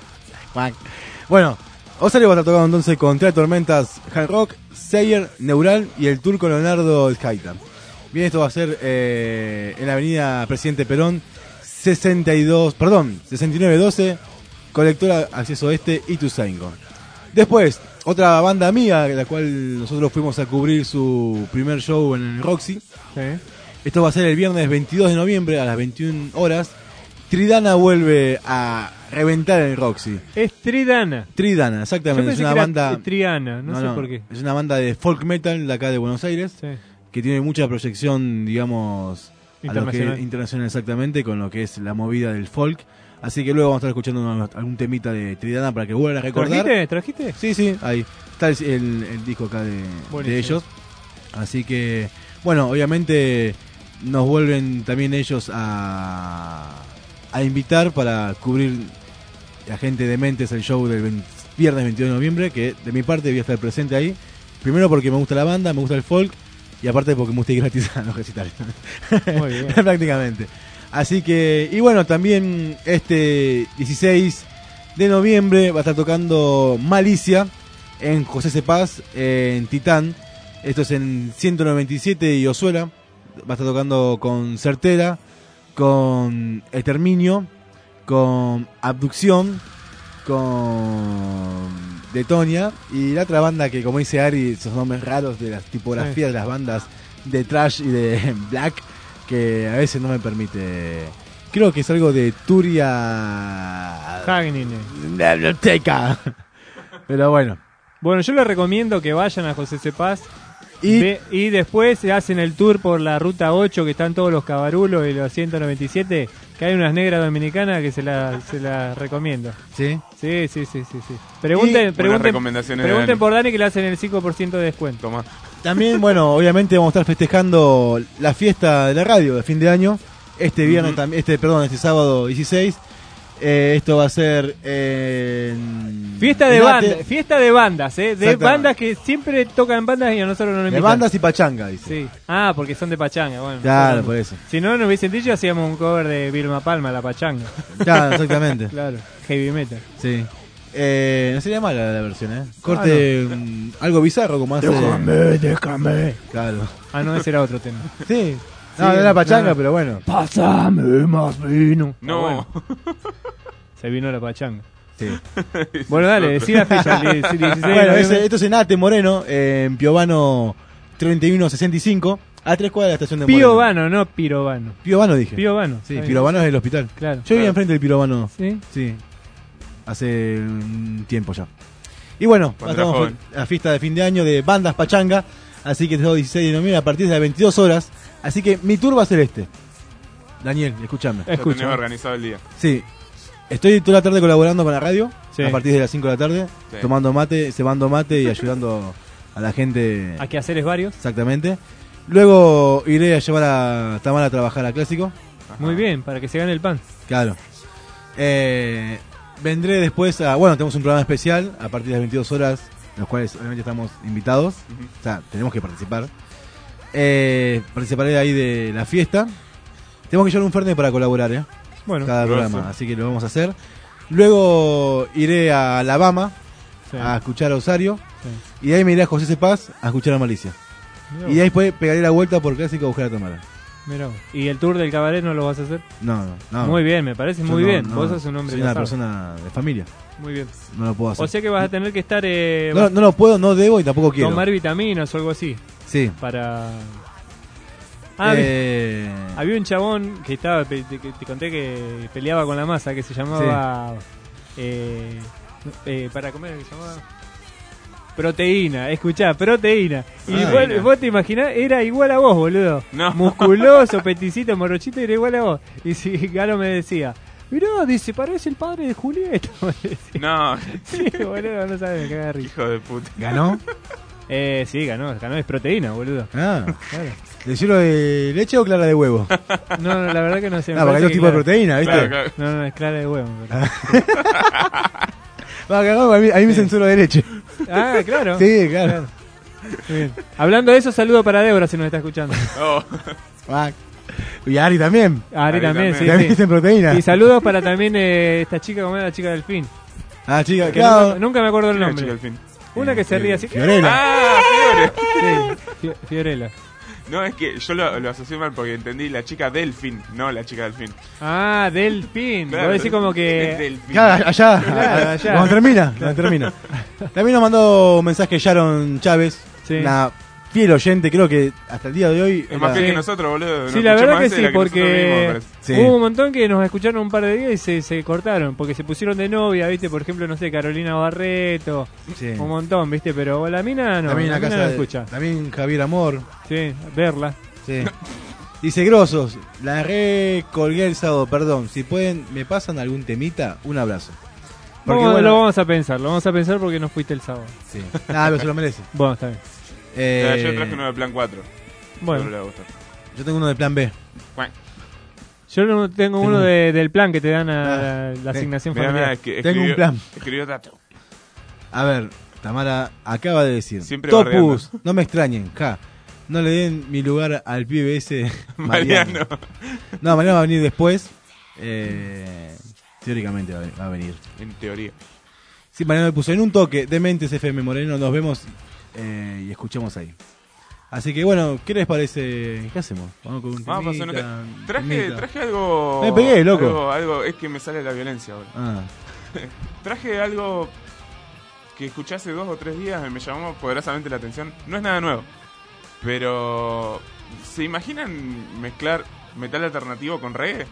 Speaker 3: Bueno, Osario va a estar tocando entonces con Tres Tormentas, Hard Rock, Sayer, Neural y el turco Leonardo Skaita. Bien, esto va a ser eh, en la avenida Presidente Perón, sesenta y dos, perdón, sesenta y nueve doce, Colectora Acceso Este, Ituzaingó. Después, otra banda amiga, la cual nosotros fuimos a cubrir su primer show en el Roxy.
Speaker 7: Sí.
Speaker 3: Esto va a ser el viernes veintidós de noviembre a las veintiuna horas. Tridana vuelve a reventar el Roxy.
Speaker 7: Es Tridana.
Speaker 3: Tridana, exactamente. Es una banda.
Speaker 7: Triana, no, no sé no, por qué.
Speaker 3: Es una banda de folk metal de acá de Buenos Aires.
Speaker 7: Sí.
Speaker 3: Que tiene mucha proyección, digamos,
Speaker 7: internacional.
Speaker 3: A lo que, internacional exactamente, con lo que es la movida del folk. Así que luego vamos a estar escuchando unos, algún temita de Tridana para que vuelvan a recordar.
Speaker 7: ¿Trajiste? ¿Trajiste?
Speaker 3: Sí, sí, ahí. Está el, el, el disco acá de, de ellos. Así que, bueno, obviamente nos vuelven también ellos a, a invitar para cubrir la gente de Mentes el show del veinte, viernes veintidós de noviembre, que de mi parte voy a estar presente ahí. Primero porque me gusta la banda, me gusta el folk, y aparte porque me gusta ir gratis a los recitales.
Speaker 7: Muy bien.
Speaker 3: Prácticamente. Así que, y bueno, también este dieciséis de noviembre va a estar tocando Malicia en José Cepaz, en Titán. Esto es en ciento noventa y siete y Ossuela. Va a estar tocando con Certera, con Exterminio, con Abducción, con Detonia y la otra banda que, como dice Ari, esos nombres raros de las tipografías sí. de las bandas de thrash y de black, que a veces no me permite. Creo que es algo de Turia
Speaker 7: Hagnine.
Speaker 3: La biblioteca. Pero bueno.
Speaker 7: Bueno, yo les recomiendo que vayan a José Cepaz
Speaker 3: y,
Speaker 7: ve, y después se hacen el tour por la ruta ocho, que están todos los cabarulos y los ciento noventa y siete, que hay unas negras dominicanas que se las se la recomiendo.
Speaker 3: ¿Sí?
Speaker 7: Sí, sí, sí, sí, sí. Pregunten, pregunten, pregunten
Speaker 4: Dani.
Speaker 7: por Dani que le hacen el cinco por ciento de descuento.
Speaker 4: Toma.
Speaker 3: También, bueno, obviamente vamos a estar festejando la fiesta de la radio de fin de año. Este viernes, uh-huh. este perdón, este sábado dieciséis. Eh, esto va a ser en...
Speaker 7: Fiesta de banda, fiesta de bandas, ¿eh? De bandas que siempre tocan bandas y a nosotros no nos invitan.
Speaker 3: De bandas y pachanga, dice.
Speaker 7: Sí. Ah, porque son de pachanga, bueno.
Speaker 3: Claro, por eso.
Speaker 7: Si no nos hubiesen dicho, hacíamos un cover de Vilma Palma, la pachanga.
Speaker 3: Claro, exactamente.
Speaker 7: Claro, heavy metal.
Speaker 3: Sí. Eh, no sería mala la versión, ¿eh? Corte ah, no. um, algo bizarro como hace...
Speaker 7: Déjame, déjame.
Speaker 3: Claro.
Speaker 7: Ah, no, ese era otro tema.
Speaker 3: Sí. No, sí, de la pachanga, no. Pero bueno.
Speaker 7: Pásame más vino.
Speaker 4: No.
Speaker 7: Ah, bueno. Se vino la pachanga.
Speaker 3: Sí.
Speaker 7: Bueno, dale, decí la fecha. dieciséis
Speaker 3: Bueno, ese, esto es en Ate Moreno, eh, en Piovano treinta y uno sesenta y cinco, a tres cuadras de la estación de Moreno.
Speaker 7: Piovano, no Pirovano.
Speaker 3: Piovano dije.
Speaker 7: Piovano.
Speaker 3: Sí, Pirovano es el hospital.
Speaker 7: Claro.
Speaker 3: Yo vivía enfrente del Pirovano.
Speaker 7: Sí.
Speaker 3: Sí. Hace un tiempo ya. Y bueno, estamos a la fiesta de fin de año de bandas pachanga. Así que el dieciséis de noviembre a partir de las veintidós horas. Así que mi tour va a ser este. Daniel, escúchame.
Speaker 4: Escucha. Tenés organizado el día.
Speaker 3: Sí. Estoy toda la tarde colaborando con la radio.
Speaker 7: Sí.
Speaker 3: A partir de las cinco de la tarde. Sí. Tomando mate, cebando mate y ayudando a la gente.
Speaker 7: ¿A quehaceres varios?
Speaker 3: Exactamente. Luego iré a llevar a Tamara a trabajar a Clásico.
Speaker 7: Ajá. Muy bien, para que se gane el pan.
Speaker 3: Claro. Eh, vendré después a... Bueno, tenemos un programa especial a partir de las veintidós horas, en los cuales obviamente estamos invitados. Uh-huh. O sea, tenemos que participar. Eh, participaré de ahí de la fiesta. Tenemos que llevar un Fernet para colaborar, ¿eh?
Speaker 7: Bueno,
Speaker 3: cada programa, así que lo vamos a hacer. Luego iré a Alabama, sí, a escuchar a Osario, sí, y de ahí me iré a José Cepaz a escuchar a Malicia. Mirá. Y de ahí después pegaré la vuelta por Clásico a buscar a Tamara.
Speaker 7: Mirá. ¿Y el tour del cabaret no lo vas a hacer?
Speaker 3: No, no, no.
Speaker 7: Muy bien, me parece muy
Speaker 3: no,
Speaker 7: bien.
Speaker 3: No,
Speaker 7: Vos sos un hombre
Speaker 3: soy una
Speaker 7: casado.
Speaker 3: persona de familia.
Speaker 7: Muy bien.
Speaker 3: No lo puedo hacer.
Speaker 7: O sea que vas a tener que estar... Eh,
Speaker 3: no, no lo puedo, no debo y tampoco quiero.
Speaker 7: Tomar vitaminas o algo así.
Speaker 3: Sí.
Speaker 7: Para... Ah,
Speaker 3: Eh,
Speaker 7: había un chabón que estaba, pe- te, que te conté que peleaba con la masa, que se llamaba... Eh, eh, para comer, que se llamaba... Proteína, escuchá, proteína. Y
Speaker 4: Proteína.
Speaker 7: vos, vos te imaginás, era igual a vos, boludo.
Speaker 4: No.
Speaker 7: Musculoso, peticito, morochito, era igual a vos. Y si Galo me decía, mirá, dice, parece el padre de Julieta. me decía.
Speaker 4: No.
Speaker 7: Sí, boludo, no sabes, me caga de risa.
Speaker 4: Hijo de puta.
Speaker 3: ¿Ganó?
Speaker 7: Eh, sí, ganó, ganó, es proteína, boludo.
Speaker 3: Ah, claro. ¿De cielo de leche o clara de huevo?
Speaker 7: No, no, la verdad que no sé. me
Speaker 3: No, porque hay
Speaker 7: parece
Speaker 3: dos
Speaker 7: que
Speaker 3: tipos de
Speaker 7: clara.
Speaker 3: proteína, ¿viste?
Speaker 4: Claro, claro.
Speaker 7: No, no, es clara de huevo. pero-
Speaker 3: Va, cagado, a mí, a mí me censuro de leche.
Speaker 7: Ah, claro.
Speaker 3: Sí, claro.
Speaker 7: Bien. Hablando de eso, saludo para Débora si nos está escuchando.
Speaker 4: Oh.
Speaker 3: Ah, y Ari también.
Speaker 7: Ari,
Speaker 4: Ari
Speaker 7: también,
Speaker 4: también.
Speaker 7: sí.
Speaker 3: También
Speaker 7: sí.
Speaker 3: dicen proteína.
Speaker 7: Y saludos para también eh, esta chica, como era la chica del fin.
Speaker 3: Ah, chica,
Speaker 7: Que
Speaker 3: claro.
Speaker 7: nunca, nunca me acuerdo el
Speaker 4: ¿Quién era
Speaker 7: nombre.
Speaker 4: chica del fin?
Speaker 7: Una que se ríe así.
Speaker 3: Fiorella.
Speaker 4: ¡Ah, Fiore!
Speaker 7: Sí, Fi- Fiorella.
Speaker 4: No, es que yo lo, lo asocié mal porque entendí la chica del fin, no la chica del fin.
Speaker 7: Ah, del fin.
Speaker 4: Claro,
Speaker 7: Vos decís como que...
Speaker 4: del fin.
Speaker 3: Claro, allá,
Speaker 7: Claro, allá.
Speaker 3: Cuando termina, cuando termina. También nos mandó un mensaje Sharon Chávez,
Speaker 7: Sí.
Speaker 3: una fiel oyente, creo que hasta el día de hoy.
Speaker 4: Es más
Speaker 3: era-
Speaker 4: fiel que nosotros, boludo.
Speaker 7: Sí,
Speaker 4: Nos
Speaker 7: la
Speaker 4: escucha
Speaker 7: verdad
Speaker 4: más
Speaker 7: que
Speaker 4: de
Speaker 7: sí,
Speaker 4: la nosotros mismos,
Speaker 7: porque
Speaker 4: parece.
Speaker 3: Sí.
Speaker 7: hubo un montón que nos escucharon un par de días y se, se cortaron, porque se pusieron de novia, ¿viste? Por ejemplo, no sé, Carolina Barreto,
Speaker 3: Sí.
Speaker 7: un montón, ¿viste? Pero la mina no,
Speaker 3: También
Speaker 7: la
Speaker 3: la
Speaker 7: mina
Speaker 3: casa
Speaker 7: no
Speaker 3: de-
Speaker 7: escucha.
Speaker 3: También Javier Amor.
Speaker 7: Sí, verla.
Speaker 3: Sí. Dice Grosos, la recolgué el sábado, perdón. Si pueden, me pasan algún temita, un abrazo. Porque
Speaker 7: Vamos-
Speaker 3: bueno,
Speaker 7: Lo vamos a pensar, lo vamos a pensar porque no fuiste el sábado.
Speaker 3: sí. Ah, pero se lo merece.
Speaker 7: Bueno, está bien.
Speaker 3: Eh,
Speaker 4: Mira, yo traje uno de plan cuatro.
Speaker 7: Bueno.
Speaker 4: Seguro le va a gustar.
Speaker 3: yo tengo uno de plan B.
Speaker 4: Bueno.
Speaker 7: Yo no tengo
Speaker 3: Tengo
Speaker 7: uno
Speaker 3: un-
Speaker 7: de- del plan que te dan a
Speaker 3: Ah,
Speaker 7: la, la
Speaker 3: sí.
Speaker 7: asignación
Speaker 4: Mirá, mirá,
Speaker 7: familiar.
Speaker 4: es que
Speaker 3: Tengo un
Speaker 4: escribió-
Speaker 3: plan.
Speaker 4: Escribió dato.
Speaker 3: A ver, Tamara acaba de decir.
Speaker 4: Siempre
Speaker 3: Topus, no me extrañen, ja. No le den mi lugar al pibe ese Mariano.
Speaker 4: Mariano.
Speaker 3: No, Mariano va a venir después. Eh, teóricamente va a- va a venir.
Speaker 4: En teoría.
Speaker 3: Sí, Mariano me puso en un toque de Mentes F M Moreno. Nos vemos eh, y escuchamos ahí. Así que bueno, ¿qué les parece? ¿Qué hacemos? Vamos con un
Speaker 4: Vamos a hacer
Speaker 3: temita,
Speaker 4: una- Traje,
Speaker 3: temita.
Speaker 4: traje algo.
Speaker 3: Me pegué, loco.
Speaker 4: Algo, algo- es que me sale la violencia ahora.
Speaker 3: Ah,
Speaker 4: Traje algo que escuché hace dos o tres días y me llamó poderosamente la atención. No es nada nuevo, pero ¿se imaginan mezclar metal alternativo con reggae?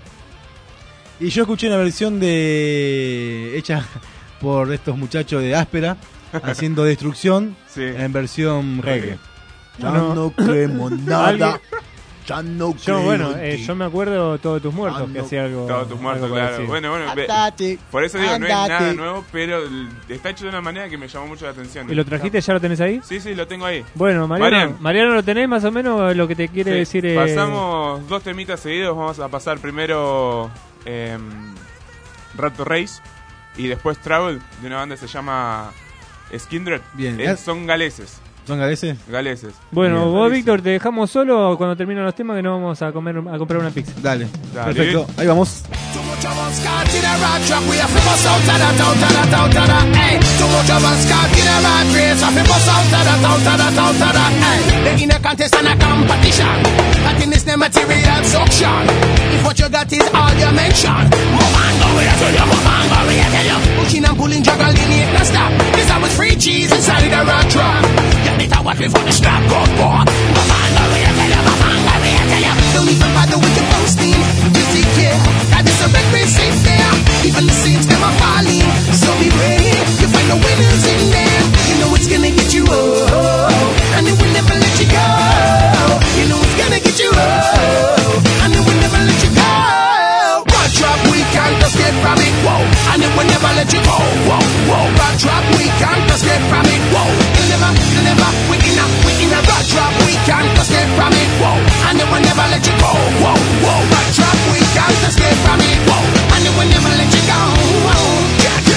Speaker 3: y yo escuché una versión de hecha por estos muchachos de Áspera haciendo Destrucción
Speaker 4: Sí.
Speaker 3: en versión reggae. Ya
Speaker 7: No.
Speaker 3: no, creemos nada.
Speaker 7: Alguien-
Speaker 3: Ya no
Speaker 7: Yo,
Speaker 3: creo
Speaker 7: bueno,
Speaker 3: en
Speaker 7: eh,
Speaker 3: ti.
Speaker 7: yo me acuerdo Todos tus muertos,
Speaker 3: Ah,
Speaker 7: que
Speaker 3: no.
Speaker 7: hacía algo.
Speaker 4: Todos tus muertos,
Speaker 7: algo
Speaker 4: claro.
Speaker 7: parecido.
Speaker 4: Bueno, bueno, ve-
Speaker 3: Andate,
Speaker 4: por eso digo, no es
Speaker 3: andate.
Speaker 4: nada nuevo, pero el- está hecho de una manera que me llamó mucho la atención.
Speaker 7: ¿Y lo trajiste? ¿Ya lo tenés ahí?
Speaker 4: Sí, sí, lo tengo ahí.
Speaker 7: Bueno, Mariano,
Speaker 4: Mariano.
Speaker 7: Mariano, ¿lo tenés más o menos lo que te quiere
Speaker 4: Sí,
Speaker 7: decir? eh,
Speaker 4: Pasamos dos temitas seguidos. Vamos a pasar primero eh, Raptor Race y después Travel, de una banda que se llama Skindred.
Speaker 3: Bien.
Speaker 4: Eh, son galeses.
Speaker 3: ¿Son galeses?
Speaker 4: Galeses.
Speaker 7: Bueno,
Speaker 3: Bien.
Speaker 7: vos, Víctor, te dejamos solo cuando terminan los temas que nos vamos a comer a comprar una pizza.
Speaker 3: Dale.
Speaker 4: Dale.
Speaker 3: Perfecto. Ahí vamos.
Speaker 8: Too much of us caught in a rat trap. We have to bust out of that, out of that, out of that. Hey, too much of us caught in a rat race. Have to bust out of that, out of that, out of that. Hey, they in a contest and a competition. That in this the material suction. If what you got is all you mention, move on, go where I tell you, move on, go where I tell you. Pushing and pulling, juggling, it no stop. This I was free cheese inside the rat trap. You better watch me for the strap, go for. Move on, go where I tell you, move on, go where I tell you. Don't even bother with the posting. Just take care. That is a red race safe there. Even the saints them are falling. So be brave. You find the winners in there. You know it's gonna get you oh, and it will never let you go. You know it's gonna get you oh, and it will never let you go. Rod drop, we can't escape from it. Whoa, and it will never let you go. Whoa, whoa. Rod drop, we can't escape from it. Whoa, you'll never, you'll never. We in a, we in a rod drop, we can't escape from it. Whoa, and it will never let you go. Whoa, whoa. Rod drop, we can't escape from it. Whoa, and it will never let you go. Whoa, yeah,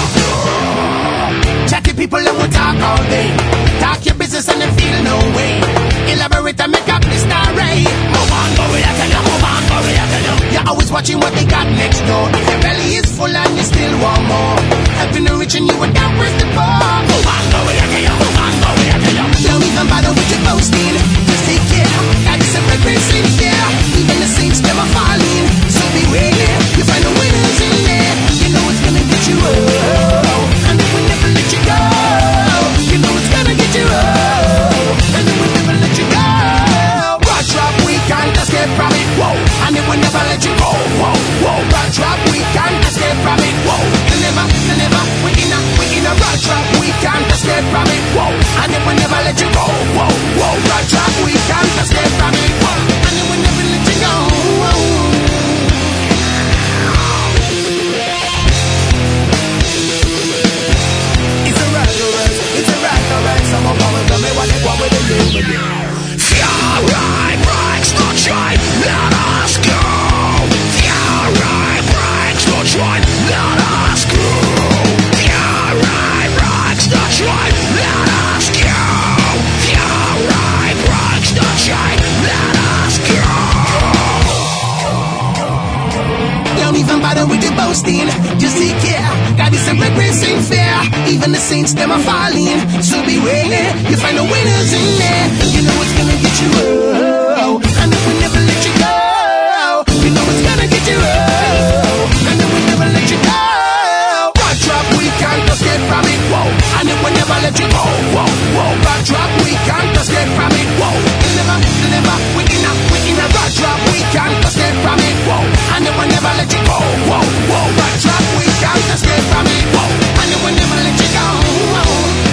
Speaker 8: yeah. Chatty people and we talk all day. Talk your business and they feel no way. Elaborate and make up the story. Move on, go where I tell you. Move on, go where I tell you. You're always watching what they got next door. If your belly is full and you still want more, helping the rich and you would down with the poor. Move on, go where I tell you. Move on, go where I tell you. Don't even bother with your boasting. Just take care. That is a red race in here. Even the saints them are falling. So beware. You find the winners in there. You know it's gonna get you oh, and it will never let you go. You know it's gonna get you oh, and it will never let you go. Rod drop, we can't and the saints them are falling. So beware, you find the winners in there. You know it's gonna get you oh, and it will never let you go. You know it's gonna get you oh, and it will never let you go. Bad drop, we can't escape from it, whoa, and it will never let you go, whoa, whoa. Bad drop, we can't escape from it, whoa. It'll never, it'll never, we in a, we in a bad drop, we can't escape from it, whoa, and it will never let you go, whoa, whoa. Bad drop, we can't escape from it, whoa, and it will never let you go, whoa.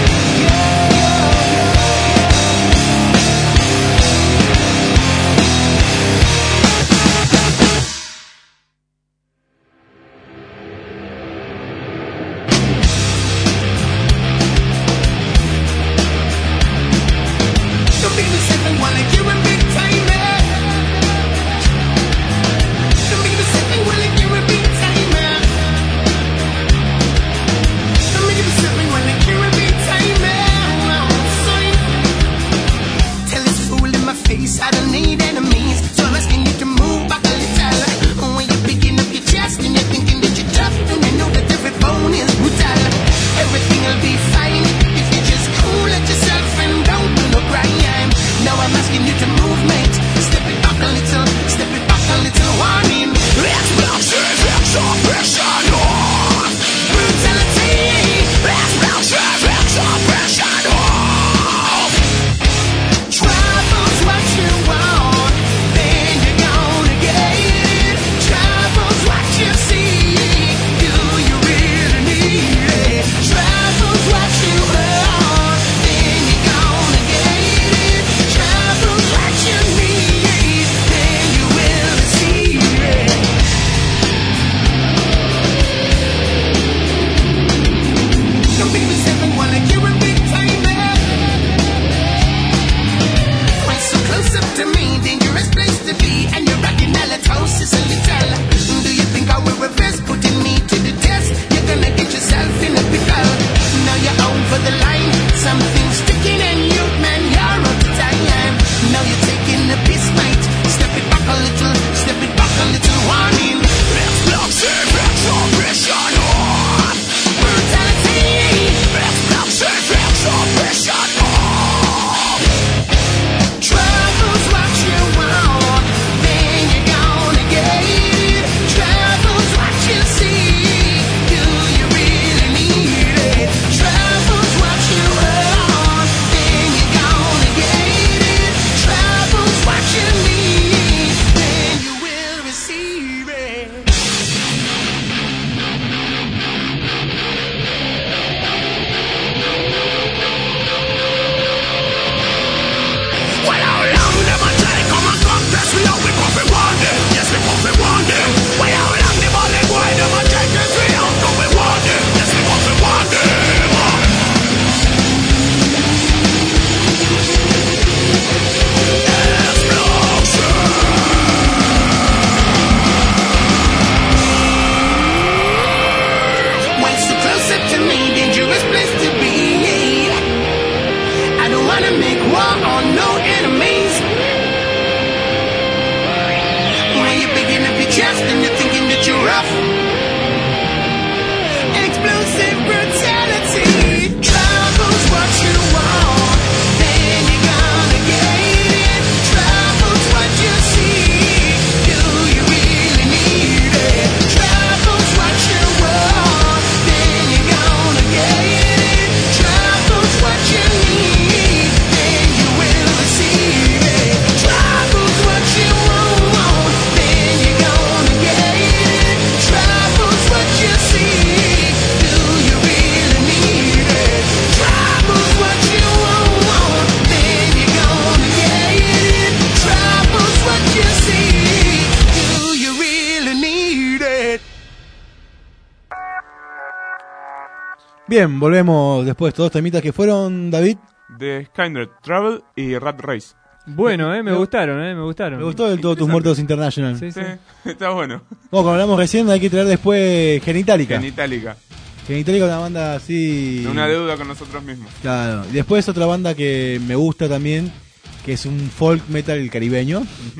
Speaker 3: Bien, volvemos después de estos dos temitas que fueron, David.
Speaker 4: De Skynet Travel y Rat Race.
Speaker 7: Bueno, eh, me gustaron, eh, me gustaron.
Speaker 3: Me gustó del todo Tus Muertos International.
Speaker 7: Sí, sí.
Speaker 4: Sí, está bueno.
Speaker 3: Como, como hablamos recién, hay que traer después Genitalica.
Speaker 4: Genitalica.
Speaker 3: Genitalica es una banda así...
Speaker 4: Una deuda con nosotros mismos.
Speaker 3: Claro. Y después otra banda que me gusta también, que es un folk metal caribeño. Uh-huh.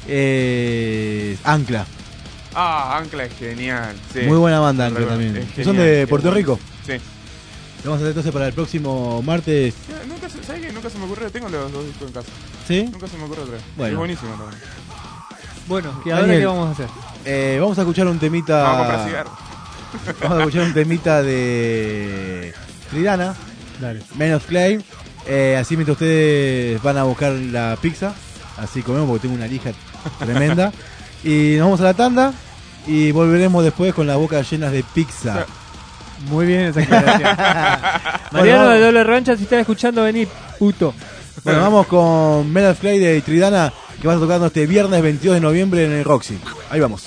Speaker 3: eh, Ancla.
Speaker 4: Ah, Ancla es genial. Sí.
Speaker 3: Muy buena banda Ancla también.
Speaker 4: Genial,
Speaker 3: ¿Son de Puerto
Speaker 4: bueno.
Speaker 3: Rico?
Speaker 4: Sí.
Speaker 3: Vamos a hacer entonces para el próximo martes.
Speaker 4: Nunca, se- ¿Sabes qué? Nunca se me ocurrió. Tengo los dos discos en casa.
Speaker 3: ¿Sí?
Speaker 4: Nunca se me ocurrió otra vez.
Speaker 3: Bueno.
Speaker 4: Es buenísimo también.
Speaker 7: Bueno, ¿y ahora
Speaker 3: Daniel,
Speaker 7: qué vamos a hacer?
Speaker 3: Eh, vamos a escuchar un temita.
Speaker 4: Vamos a comprar cigarros.
Speaker 3: Vamos a escuchar un temita de Tridana,
Speaker 7: Dale.
Speaker 3: Men of Clay. Eh, así mientras ustedes van a buscar la pizza, así comemos porque tengo una lija tremenda. Y nos vamos a la tanda y volveremos después con las bocas llenas de pizza.
Speaker 7: Muy bien esa aclaración. Mariano de Doble Revancha, si estás escuchando, vení, puto.
Speaker 3: Bueno, vamos con Men of Clay de Tridana, que va a estar tocando este viernes veintidós de noviembre en el Roxy. Ahí vamos.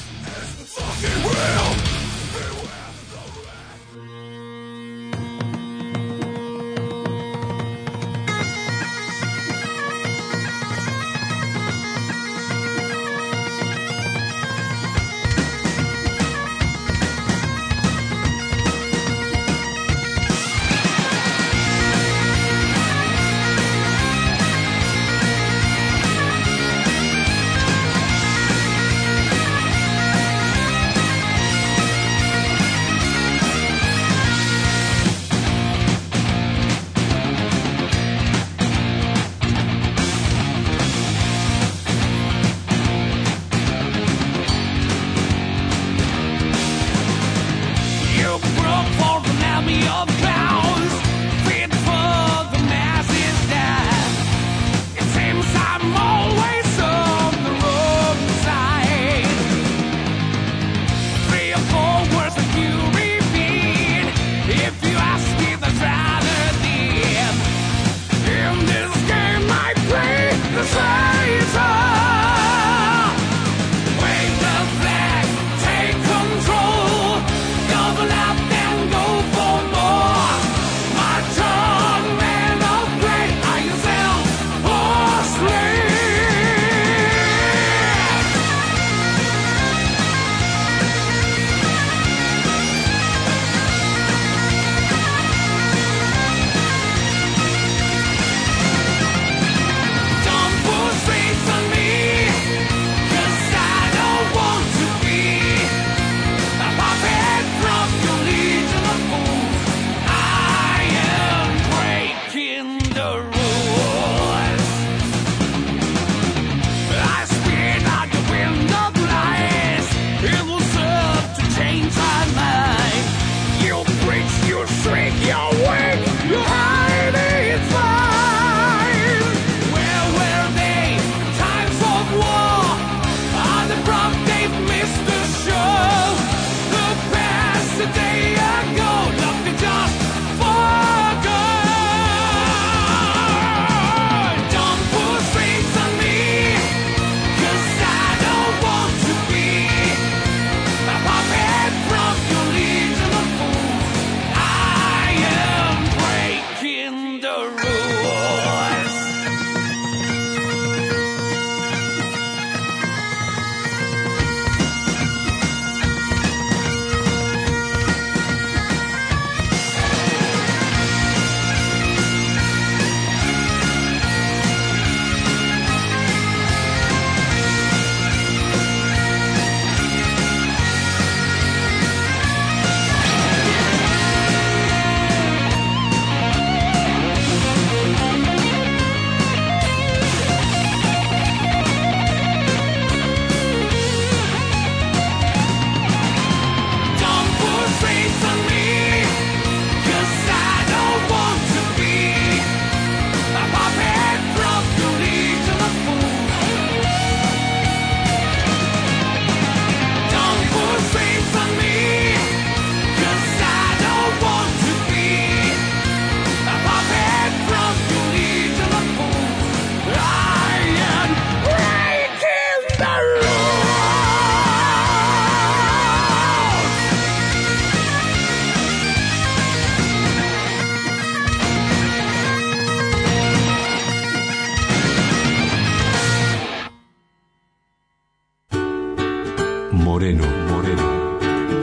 Speaker 1: Moreno, Moreno.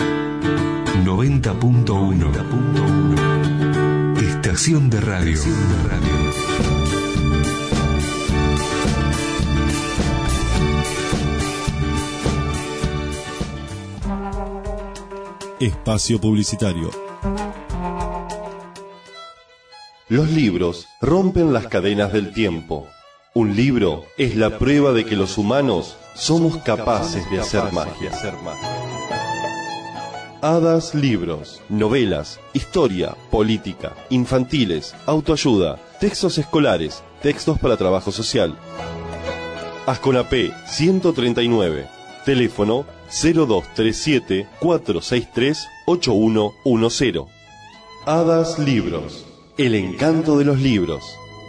Speaker 1: noventa punto uno. Estación de radio.
Speaker 15: Espacio publicitario. Los libros rompen las cadenas del tiempo. Un libro es la prueba de que los humanos somos capaces de hacer magia. Hadas Libros, novelas, historia, política, infantiles, autoayuda, textos escolares, textos para trabajo social. Asconapé ciento treinta y nueve, teléfono cero dos tres siete, cuatro seis tres, ocho uno uno cero. Hadas Libros, el encanto de los libros.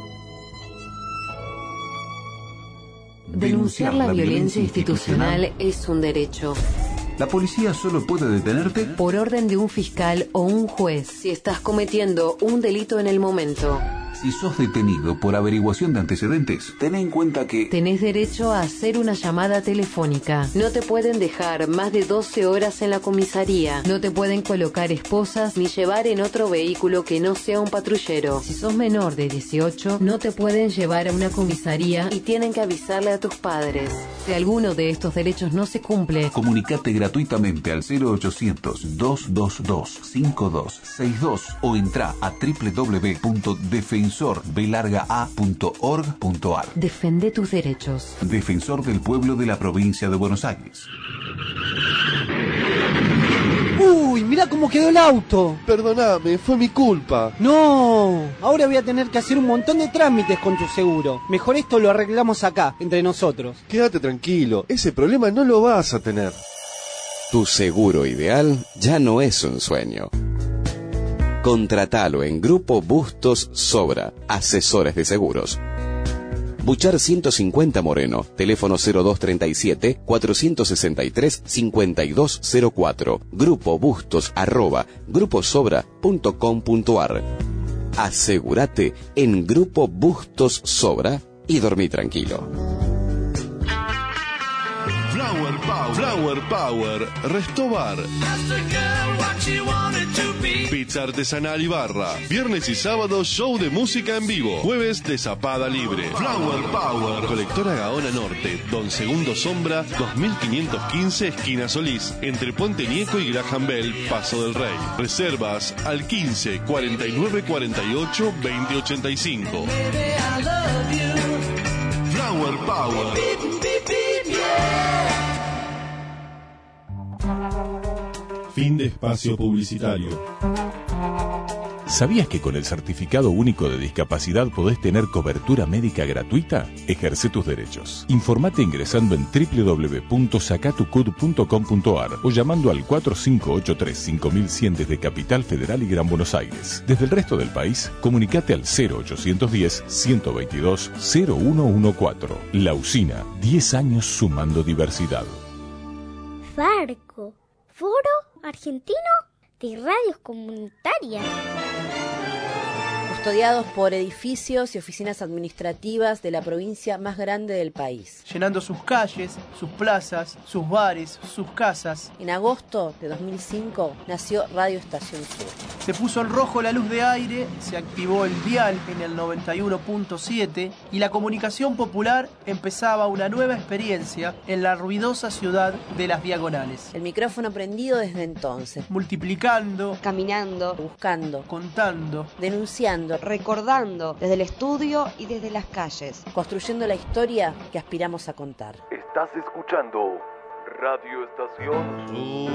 Speaker 5: Denunciar la violencia institucional es un derecho.
Speaker 6: La policía solo puede detenerte
Speaker 5: por orden de un fiscal o un juez si estás cometiendo un delito en el momento.
Speaker 6: Si sos detenido por averiguación de antecedentes, ten en cuenta que
Speaker 5: tenés derecho a hacer una llamada telefónica. No te pueden dejar más de doce horas en la comisaría. No te pueden colocar esposas ni llevar en otro vehículo que no sea un patrullero. Si sos menor de dieciocho, no te pueden llevar a una comisaría y tienen que avisarle a tus padres. Si alguno de estos derechos no se cumple,
Speaker 6: comunicate gratuitamente al cero ochocientos, dos dos dos, cinco dos seis dos o entra a doble u doble u doble u punto defensor b larga a punto org punto ar.
Speaker 5: Defende tus derechos.
Speaker 6: Defensor del pueblo de la provincia de Buenos Aires.
Speaker 10: Uy, mirá cómo quedó el auto.
Speaker 15: Perdóname, fue mi culpa.
Speaker 10: No, ahora voy a tener que hacer un montón de trámites con tu seguro. Mejor esto lo arreglamos acá, entre nosotros.
Speaker 15: Quédate tranquilo, ese problema no lo vas a tener.
Speaker 11: Tu seguro ideal ya no es un sueño. Contratalo en Grupo Bustos Sobra, asesores de seguros. Buchar ciento cincuenta Moreno, teléfono cero dos treinta y siete, cuatrocientos sesenta y tres, cincuenta y dos cero cuatro, Grupo Bustos arroba gruposobra punto com punto ar. Asegúrate en Grupo Bustos Sobra y dormí tranquilo.
Speaker 15: Flower Power, Flower Power, Restobar. Pizza artesanal y barra. Viernes y sábado show de música en vivo. Jueves de zapada libre. Flower Power. Colectora Gaona Norte, Don Segundo Sombra, dos mil quinientos quince, esquina Solís. Entre Puente Nieco y Graham Bell, Paso del Rey. Reservas al quince, cuarenta y nueve, cuarenta y ocho, veinte ochenta y cinco. Flower Power. Fin de espacio publicitario.
Speaker 25: ¿Sabías que con el Certificado Único de Discapacidad podés tener cobertura médica gratuita? Ejerce tus derechos. Informate ingresando en doble u doble u doble u punto sacatucud punto com punto ar o llamando al cuatro cinco ocho tres, cinco mil cien desde Capital Federal y Gran Buenos Aires. Desde el resto del país, comunicate al cero ochocientos diez, ciento veintidós, cero uno catorce. La Usina, diez años sumando diversidad.
Speaker 26: Farco, Foro Argentino de Radios Comunitarias.
Speaker 27: Custodiados por edificios y oficinas administrativas de la provincia más grande del país.
Speaker 10: Llenando sus calles, sus plazas, sus bares, sus casas.
Speaker 27: En agosto de dos mil cinco nació Radio Estación Sur.
Speaker 10: Se puso en rojo la luz de aire, se activó el dial en el noventa y uno punto siete y la comunicación popular empezaba una nueva experiencia en la ruidosa ciudad de Las Diagonales.
Speaker 27: El micrófono prendido desde entonces.
Speaker 10: Multiplicando,
Speaker 27: caminando, buscando,
Speaker 10: contando,
Speaker 27: denunciando,
Speaker 28: recordando desde el estudio y desde las calles,
Speaker 27: construyendo la historia que aspiramos a contar.
Speaker 29: Estás escuchando Radio Estación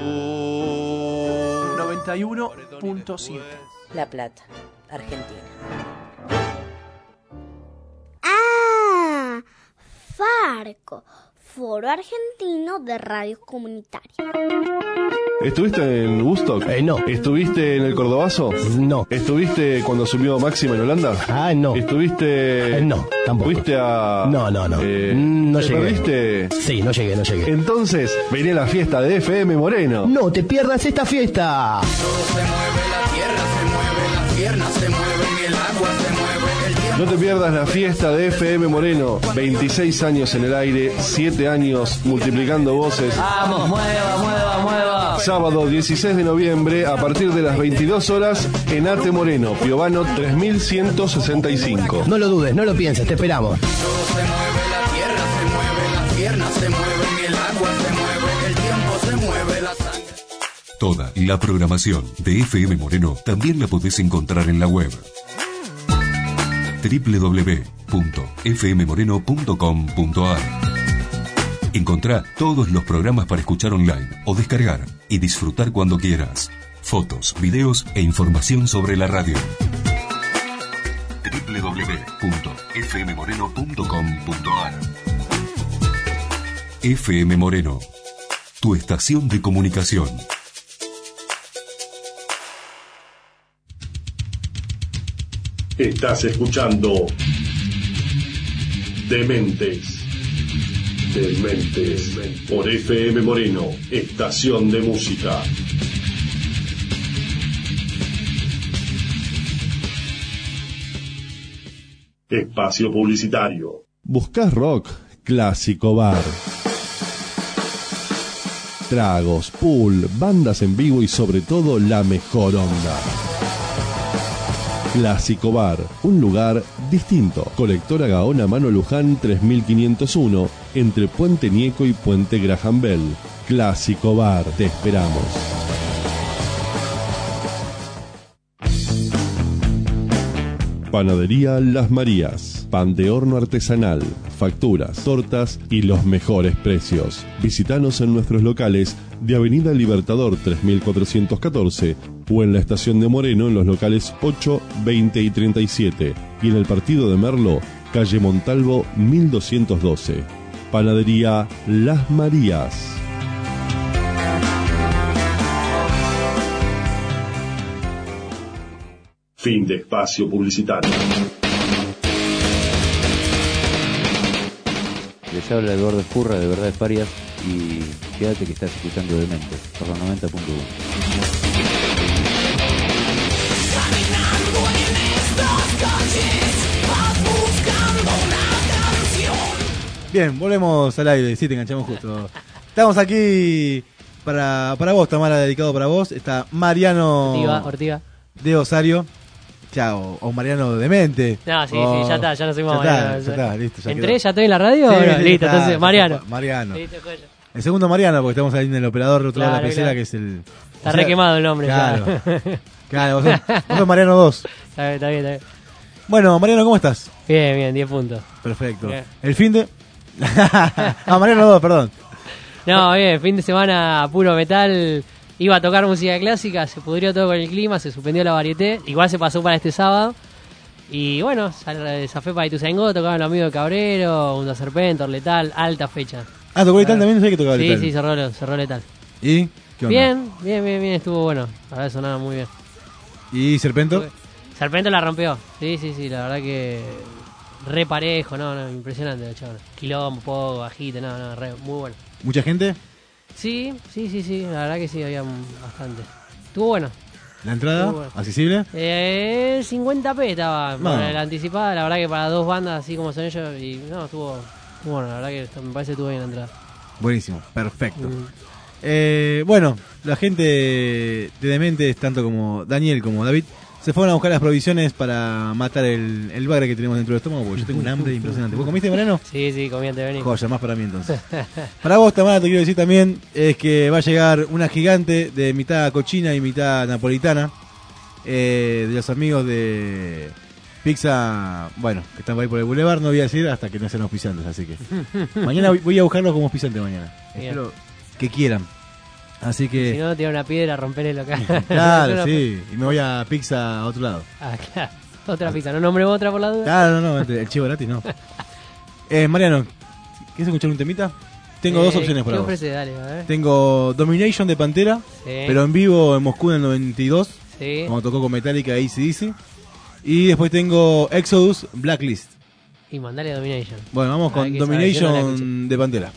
Speaker 10: noventa y uno punto siete.
Speaker 27: La Plata, Argentina.
Speaker 26: Ah, Farco, Foro Argentino de Radios Comunitarias.
Speaker 15: ¿Estuviste en Woodstock?
Speaker 16: Eh, no.
Speaker 15: ¿Estuviste en el Cordobazo?
Speaker 16: No.
Speaker 15: ¿Estuviste cuando subió Máxima en Holanda?
Speaker 16: Ah, no.
Speaker 15: ¿Estuviste...?
Speaker 16: Eh, no, tampoco.
Speaker 15: ¿Fuiste a...?
Speaker 16: No, no, no.
Speaker 15: Eh,
Speaker 16: no
Speaker 15: ¿te
Speaker 16: llegué.
Speaker 15: perdiste?
Speaker 16: Sí, no llegué, no llegué.
Speaker 15: Entonces, vení a la fiesta de F M Moreno.
Speaker 16: No te pierdas esta fiesta.
Speaker 8: Todo se mueve, la tierra se mueve, las piernas se mueven, el agua se mueve, el tiempo.
Speaker 15: No te pierdas la fiesta de F M Moreno. veintiséis años en el aire, siete años multiplicando voces.
Speaker 8: Vamos, mueva, mueva, mueva.
Speaker 15: Sábado dieciséis de noviembre a partir de las veintidós horas en Ate Moreno, Piovano tres mil ciento sesenta y cinco.
Speaker 16: No lo dudes, no lo pienses, te esperamos.
Speaker 8: Todo se mueve, la tierra se mueve, las piernas se mueven, el agua se mueve, el tiempo se mueve, la sangre.
Speaker 1: Toda la programación de F M Moreno también la podés encontrar en la web. doble u doble u doble u punto f m moreno punto com punto a r. Encontrá todos los programas para escuchar online o descargar y disfrutar cuando quieras. Fotos, videos e información sobre la radio. doble u doble u doble u punto f m moreno punto com punto a r. F M Moreno, tu estación de comunicación.
Speaker 2: Estás escuchando Dementes. Dementes. Por F M Moreno, estación de música. Espacio publicitario.
Speaker 15: ¿Buscás rock? Clásico Bar. Tragos, pool, bandas en vivo y sobre todo la mejor onda. Clásico Bar, un lugar distinto. Colectora Gaona Mano Luján tres mil quinientos uno, entre Puente Nieco y Puente Graham Bell. Clásico Bar, te esperamos. Panadería Las Marías, pan de horno artesanal, facturas, tortas y los mejores precios. Visítanos en nuestros locales de Avenida Libertador tres mil cuatrocientos catorce o en la estación de Moreno en los locales ocho, veinte y treinta y siete y en el partido de Merlo, calle Montalvo mil doscientos doce. Panadería Las Marías.
Speaker 2: Fin de espacio publicitario.
Speaker 9: Les habla Eduardo Escurra de Verdades Parias y quédate que estás escuchando Dementes por la noventa punto uno.
Speaker 3: Bien, volvemos al aire, sí, te enganchamos justo. Estamos aquí para, para vos, Tamara, dedicado para vos. Está Mariano
Speaker 12: Ortiga, Ortiga.
Speaker 3: de Osario. Ya, o, o Mariano Demente.
Speaker 12: No, sí,
Speaker 3: o...
Speaker 12: sí, ya está, ya no soy más
Speaker 3: ya
Speaker 12: Mariano.
Speaker 3: Está, ya está, listo. Ya
Speaker 12: ¿Entré?
Speaker 3: quedó.
Speaker 12: ¿Ya estoy en la radio?
Speaker 3: Sí,
Speaker 12: Bueno,
Speaker 3: sí,
Speaker 12: listo,
Speaker 3: está,
Speaker 12: entonces, Mariano.
Speaker 3: Mariano.
Speaker 12: Listo, joya.
Speaker 3: El segundo Mariano, porque estamos ahí en el operador, otro lado de
Speaker 12: Claro,
Speaker 3: la pecera,
Speaker 12: claro.
Speaker 3: que es el...
Speaker 12: Está
Speaker 3: o sea,
Speaker 12: re quemado el nombre.
Speaker 3: Claro,
Speaker 12: Ya.
Speaker 3: claro, vos sos, vos sos Mariano dos.
Speaker 12: Está bien, está bien, está bien.
Speaker 3: Bueno, Mariano, ¿cómo estás?
Speaker 12: Bien, bien, diez puntos.
Speaker 3: Perfecto.
Speaker 12: Bien.
Speaker 3: ¿El fin de...? ah, Mariano dos, perdón.
Speaker 12: No, bien, fin de semana puro metal. Iba a tocar música clásica, se pudrió todo con el clima, se suspendió la varieté. Igual se pasó para este sábado. Y bueno, zafé para Ituzaingó, tocaban los amigos de Cabrero, Unda Serpentor, Letal, alta fecha.
Speaker 3: Ah, ¿tocó Letal también? No sé que tocaba
Speaker 12: Sí,
Speaker 3: Letal.
Speaker 12: sí, cerró, cerró Letal.
Speaker 3: ¿Y? ¿Qué onda?
Speaker 12: Bien, bien, bien, bien, estuvo bueno. La verdad sonaba muy bien.
Speaker 3: ¿Y Serpento?
Speaker 12: Serpento la rompió. Sí, sí, sí, la verdad que re parejo, no, no, impresionante, chaval. Quilombo, poco, bajito, no, no, re, muy bueno.
Speaker 3: ¿Mucha gente?
Speaker 12: Sí, sí, sí, sí, la verdad que sí, había bastante. Estuvo bueno.
Speaker 3: ¿La entrada?
Speaker 12: Estuvo bueno.
Speaker 3: ¿Accesible?
Speaker 12: Eh, cincuenta pe estaba,
Speaker 3: No.
Speaker 12: para la anticipada, la verdad que para dos bandas así como son ellos, y no, estuvo, estuvo bueno, la verdad que esto- me parece que estuvo bien la entrada.
Speaker 3: Buenísimo, perfecto.
Speaker 12: Mm.
Speaker 3: Eh, bueno, la gente de Dementes, tanto como Daniel como David, se fueron a buscar las provisiones para matar el, el bagre que tenemos dentro del estómago, porque yo tengo un hambre impresionante. ¿Vos comiste, Mariano?
Speaker 12: Sí, sí, comí antes de venir.
Speaker 3: Joya, más para mí entonces. Para vos, Tamara, te quiero decir también es que va a llegar una gigante de mitad cochina y mitad napolitana, eh, de los amigos de Pizza, bueno, que están por ahí por el Boulevard, no voy a decir hasta que no sean auspiciantes, así que mañana voy- voy a buscarlos como auspiciante mañana.
Speaker 12: Bien.
Speaker 3: Espero que quieran. Así que...
Speaker 12: Si no, tira una piedra, romper el local.
Speaker 3: Claro, sí, y me voy a Pizza a otro lado.
Speaker 12: Ah, claro. Otra pizza, no nombremos otra por la duda.
Speaker 3: Claro, no, no, el chivo gratis no. Eh, Mariano, ¿quieres escuchar un temita? Tengo
Speaker 12: Eh,
Speaker 3: dos opciones para
Speaker 12: ¿qué
Speaker 3: vos.
Speaker 12: ofrece? Dale, a ver.
Speaker 3: Tengo Domination de Pantera,
Speaker 12: Sí.
Speaker 3: pero en vivo en Moscú en el noventa y dos,
Speaker 12: Sí.
Speaker 3: cuando tocó con Metallica y A C D C. Y después tengo Exodus Blacklist.
Speaker 12: Y mandale Domination.
Speaker 3: Bueno, vamos
Speaker 12: A
Speaker 3: con
Speaker 12: ver qué sabe, yo no la escuché.
Speaker 3: Domination de Pantera.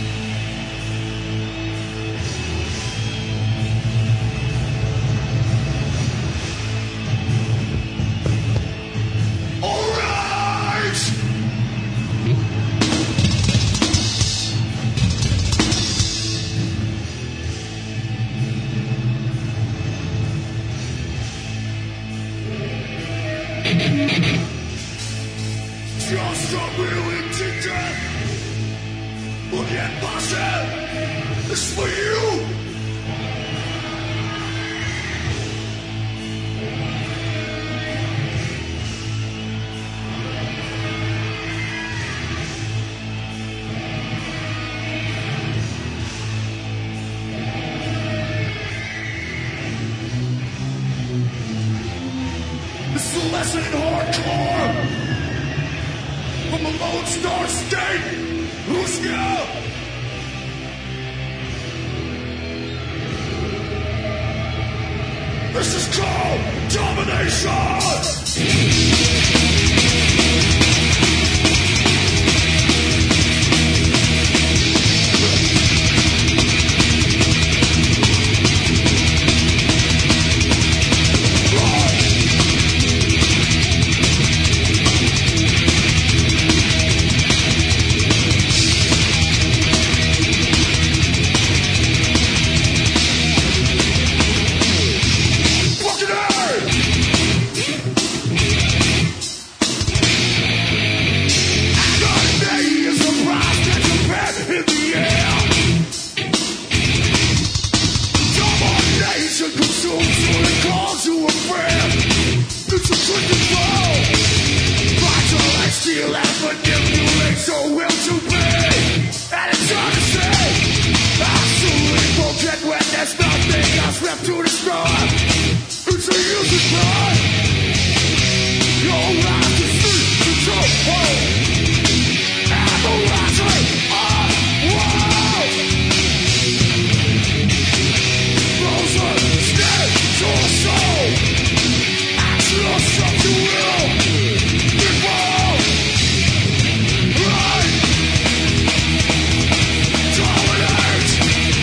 Speaker 8: Thank and passion is for you. It's a lesson in hardcore from a lone star state. Who's go? This is called domination. Steal and manipulate so will to be. And it's hard to say. I truly forget when there's nothing else left to destroy. It's a useless cry. Your right to sleep, control, hold. And the rising of war. Frozen, stay, your soul. Action or something will. Before. Right! Dominate!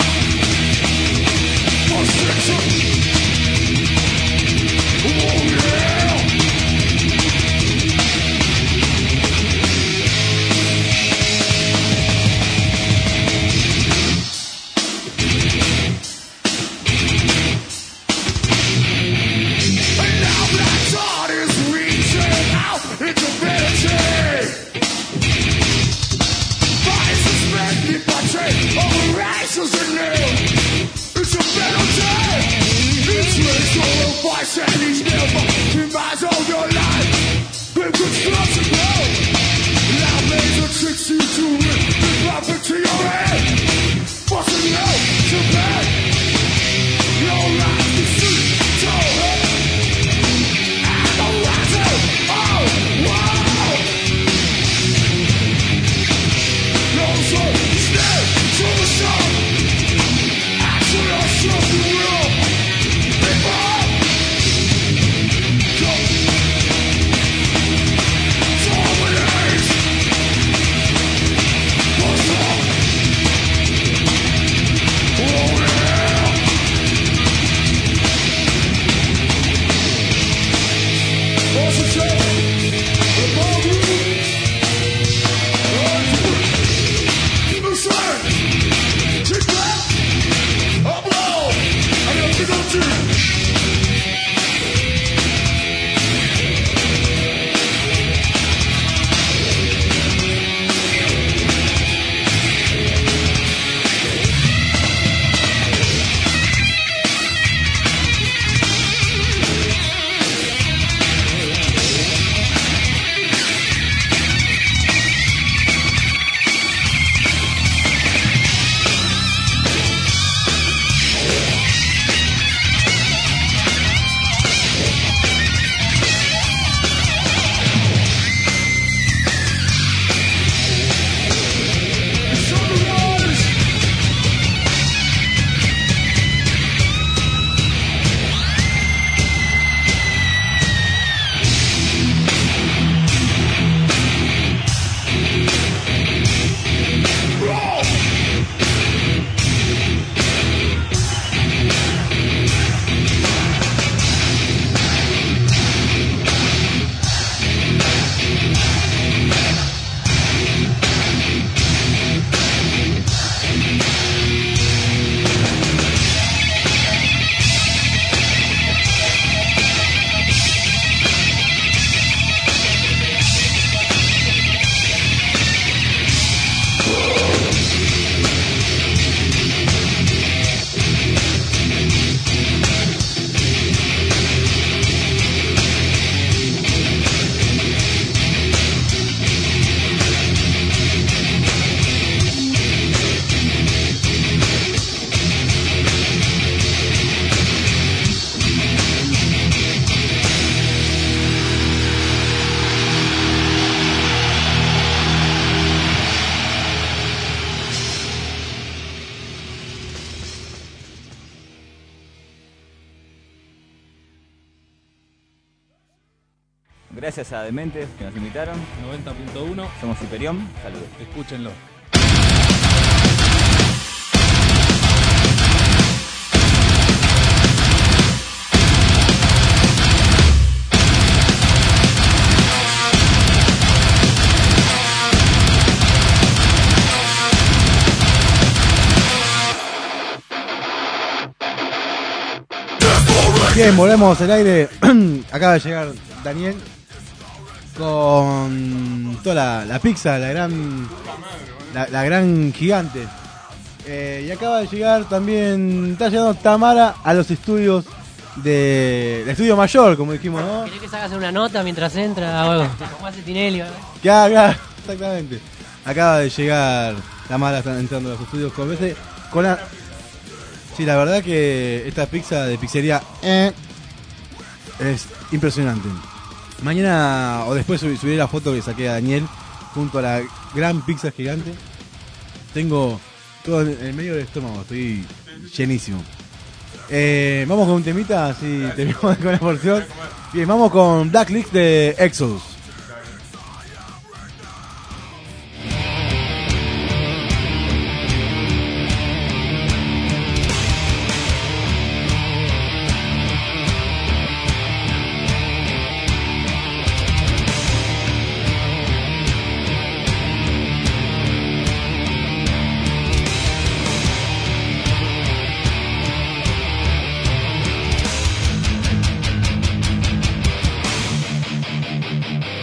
Speaker 8: Frustration! Oh yeah! And now that thought is reaching out infinity. Operations in name. It's a penalty. Each race will fight and each never demise of your life. With construction blow. Loud laser tricks you to it. The profit to your head. Forcing you to bed. Your life is sweet to it. And the rising. Oh, wow. No soul. Stay. To the sun, action or something will be born. Go. So
Speaker 13: Gracias a Dementes que nos invitaron.
Speaker 14: noventa punto uno.
Speaker 13: Somos Hiperión. Saludos.
Speaker 14: Escúchenlo.
Speaker 3: Bien, volvemos al aire. Acaba de llegar Daniel con toda la, la pizza, la gran la, la gran gigante. Eh, y acaba de llegar también, está llegando Tamara a los estudios de el estudio mayor, como dijimos, ¿no?
Speaker 12: ¿Querés que sacas una nota mientras entra o algo? Como hace Tinelli, ¿verdad?
Speaker 3: Claro, claro, exactamente. Acaba de llegar Tamara, están entrando a los estudios con veces con la... Sí, la verdad que esta pizza de pizzería eh, es impresionante. Mañana o después subiré subiré la foto que saqué a Daniel junto a la gran pizza gigante. Tengo todo en el medio del estómago, estoy llenísimo. Eh, vamos con un temita, así terminamos con la porción. Bien, vamos con Blacklist de Exodus.
Speaker 8: We'll be right back.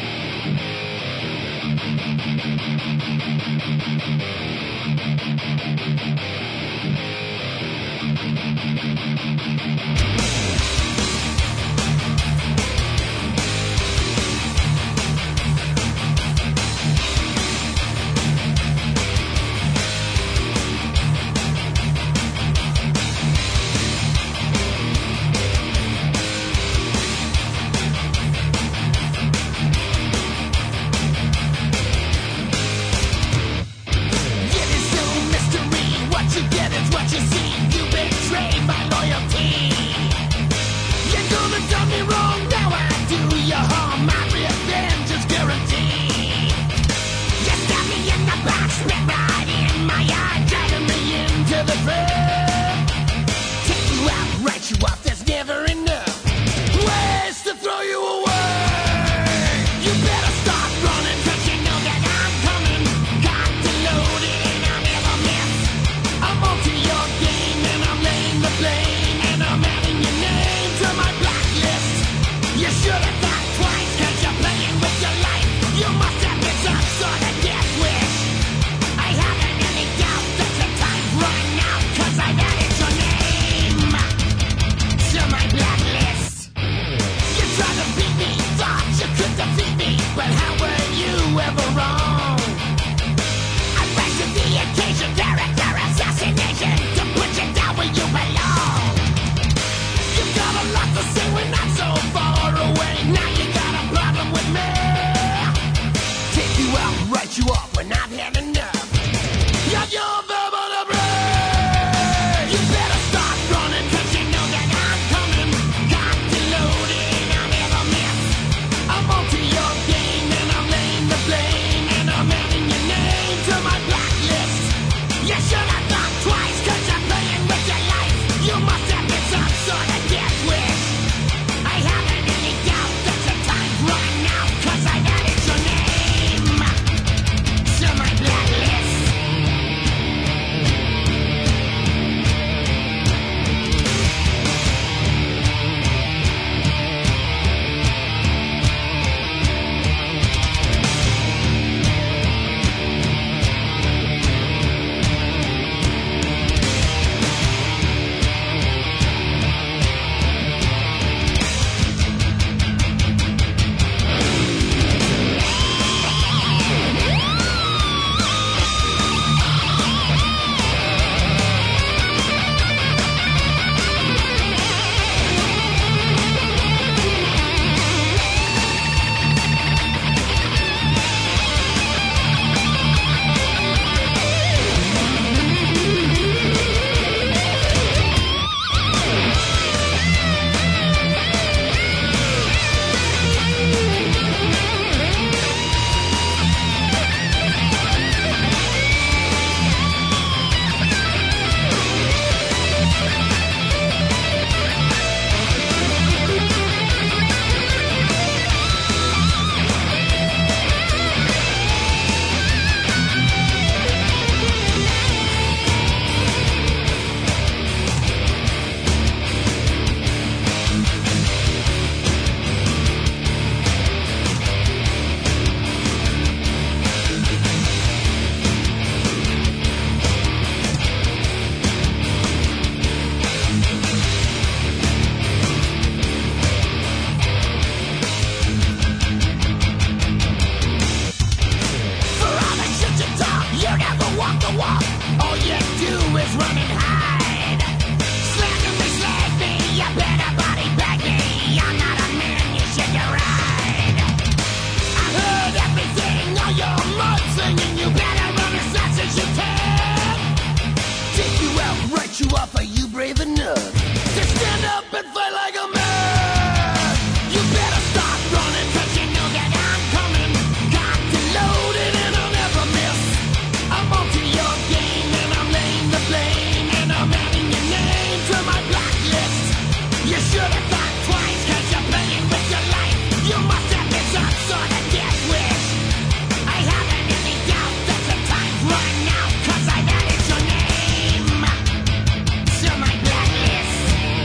Speaker 8: off. Are you brave enough to stand up and fight like a man? You better start running, cause you know that I'm coming. Cocked and loaded and I'll never miss. I'm onto your game and I'm laying the blame, and I'm adding your name to my blacklist. You should have thought twice, cause you're playing with your life. You must have been some sort of death wish. I haven't any doubt that the time's run out, cause I've added your name to my blacklist.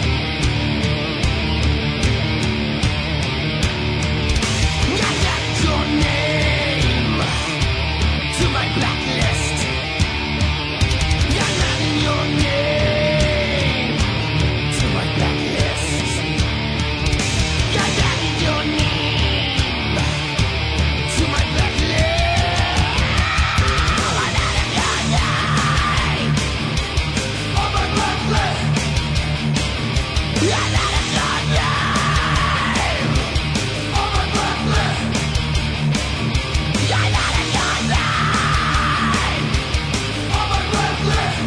Speaker 8: I've added your name to my blacklist. I'm adding your name to my blacklist. I'm adding your name to my blacklist. I'm adding your name on my blacklist. I'm adding your name on my blacklist. I'm adding your name on my blacklist.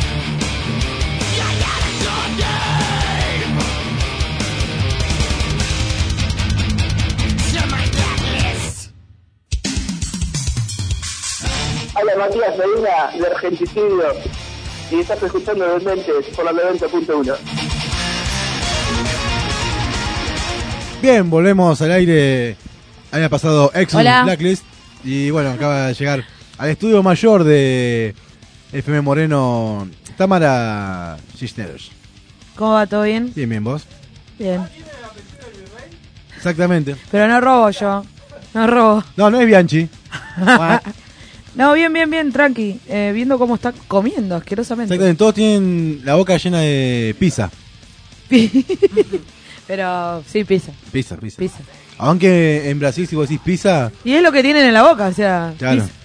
Speaker 8: I'm adding your name to my blacklist.
Speaker 14: Hola, Matías Medina de Argenticidio y estás escuchando Dementes por la noventa punto uno.
Speaker 3: Bien, volvemos al aire. Había pasado Exodus
Speaker 17: Hola.
Speaker 3: Blacklist. Y bueno, acaba de llegar al estudio mayor de F M Moreno Tamara Cisneros.
Speaker 17: ¿Cómo va? ¿Todo bien?
Speaker 3: Bien, bien, vos.
Speaker 17: Bien.
Speaker 3: Exactamente.
Speaker 17: Pero no robo yo. No robo.
Speaker 3: No, no es Bianchi.
Speaker 17: No, bien, bien, bien, tranqui. Eh, viendo cómo está comiendo asquerosamente.
Speaker 3: Exactamente, todos tienen la boca llena de pizza.
Speaker 17: Pero sí, pizza.
Speaker 3: Pizza, pizza.
Speaker 17: Pizza.
Speaker 3: Aunque en Brasil si vos decís pizza,
Speaker 17: Y es lo que tienen en la boca, o sea.
Speaker 3: claro.
Speaker 17: pizza.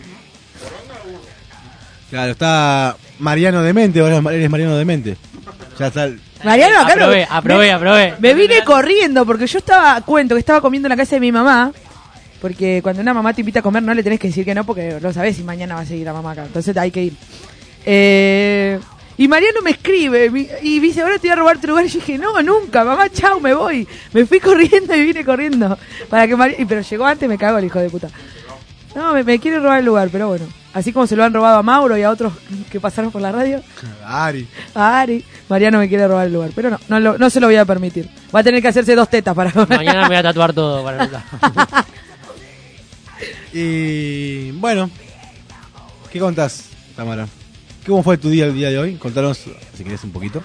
Speaker 3: Claro, está Mariano Demente, ahora eres Mariano Demente. Ya está. el-
Speaker 17: Mariano, acá no-
Speaker 12: Aprobé, aprobé,
Speaker 17: me,
Speaker 12: aprobé.
Speaker 17: Me vine corriendo porque yo estaba, cuento que estaba comiendo en la casa de mi mamá. Porque cuando una mamá te invita a comer no le tenés que decir que no porque no sabés si mañana va a seguir la mamá acá. Entonces hay que ir. Eh, y Mariano me escribe mi- y me dice, ahora te voy a robar tu lugar. Y yo dije, no, nunca, mamá, chau, me voy. Me fui corriendo y vine corriendo. Para que Mari- y Pero llegó antes, me cagó el hijo de puta. No, me, me quiere robar el lugar, pero bueno. Así como se lo han robado a Mauro y a otros que pasaron por la radio.
Speaker 3: Ari.
Speaker 17: A Ari. Mariano me quiere robar el lugar, pero no, no, lo- no se lo voy a permitir. Va a tener que hacerse dos tetas para...
Speaker 12: Mañana me voy a tatuar todo para el
Speaker 3: Y bueno, ¿qué contás, Tamara? ¿Cómo fue tu día el día de hoy? Contanos, si querés, un poquito.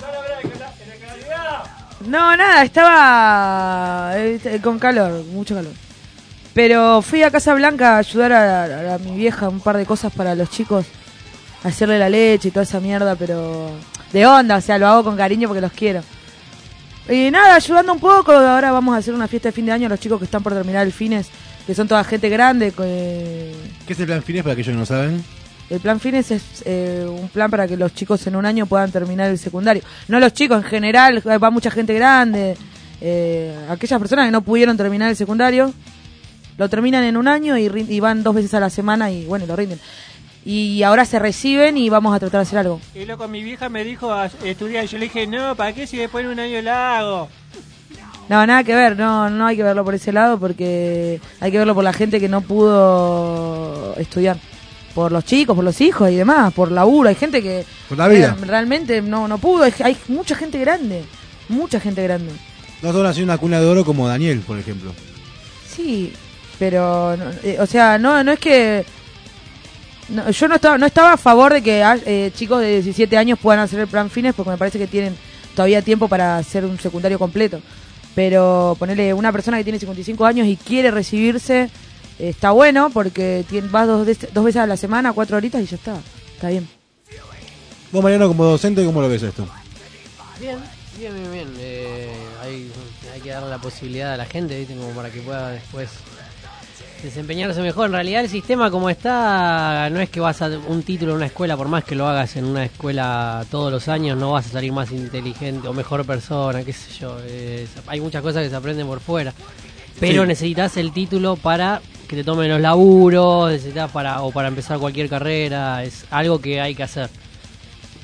Speaker 17: No, nada, estaba eh, con calor, mucho calor. Pero fui a Casa Blanca a ayudar a, a- a mi vieja un par de cosas para los chicos, hacerle la leche y toda esa mierda, pero de onda, o sea, lo hago con cariño porque los quiero. Y nada, ayudando un poco, ahora vamos a hacer una fiesta de fin de año a los chicos que están por terminar el Fines, que son toda gente grande. que-
Speaker 3: ¿Qué es el plan Fines para aquellos que no saben?
Speaker 17: El plan Fines es eh, un plan para que los chicos en un año puedan terminar el secundario. No los chicos, en general, va mucha gente grande. Eh, aquellas personas que no pudieron terminar el secundario, lo terminan en un año y, rin- y van dos veces a la semana y bueno, lo rinden. Y ahora se reciben y vamos a tratar de hacer algo.
Speaker 7: Y loco, mi vieja me dijo a estudiar y yo le dije, no, ¿para qué si después de un año la hago?
Speaker 17: No, nada que ver, no, no hay que verlo por ese lado porque hay que verlo por la gente que no pudo estudiar. Por los chicos, por los hijos y demás, por laburo. Hay gente que
Speaker 3: Por la vida.
Speaker 17: eh, realmente no, no pudo. Hay, hay mucha gente grande, mucha gente grande.
Speaker 3: No todos nacieron en una cuna de oro como Daniel, por ejemplo.
Speaker 17: Sí, pero, no, eh, o sea, no, no es que... no, yo no estaba, no estaba a favor de que eh, chicos de diecisiete años puedan hacer el plan Fines porque me parece que tienen todavía tiempo para hacer un secundario completo. Pero ponerle una persona que tiene cincuenta y cinco años y quiere recibirse, eh, está bueno porque tiene, vas dos, des- dos veces a la semana, cuatro horitas y ya está. Está bien.
Speaker 3: Vos, Mariano, como docente, ¿cómo lo ves esto?
Speaker 12: Bien, bien, bien, bien. Eh, hay, hay que darle la posibilidad a la gente, ¿viste? Como para que pueda después desempeñarse mejor. En realidad el sistema como está, no es que vas a un título en una escuela, por más que lo hagas en una escuela todos los años, no vas a salir más inteligente o mejor persona, qué sé yo. Eh, hay muchas cosas que se aprenden por fuera. Pero
Speaker 3: Sí.
Speaker 12: necesitas el título para que te tomen los laburos, necesitas para o para empezar cualquier carrera, es algo que hay que hacer.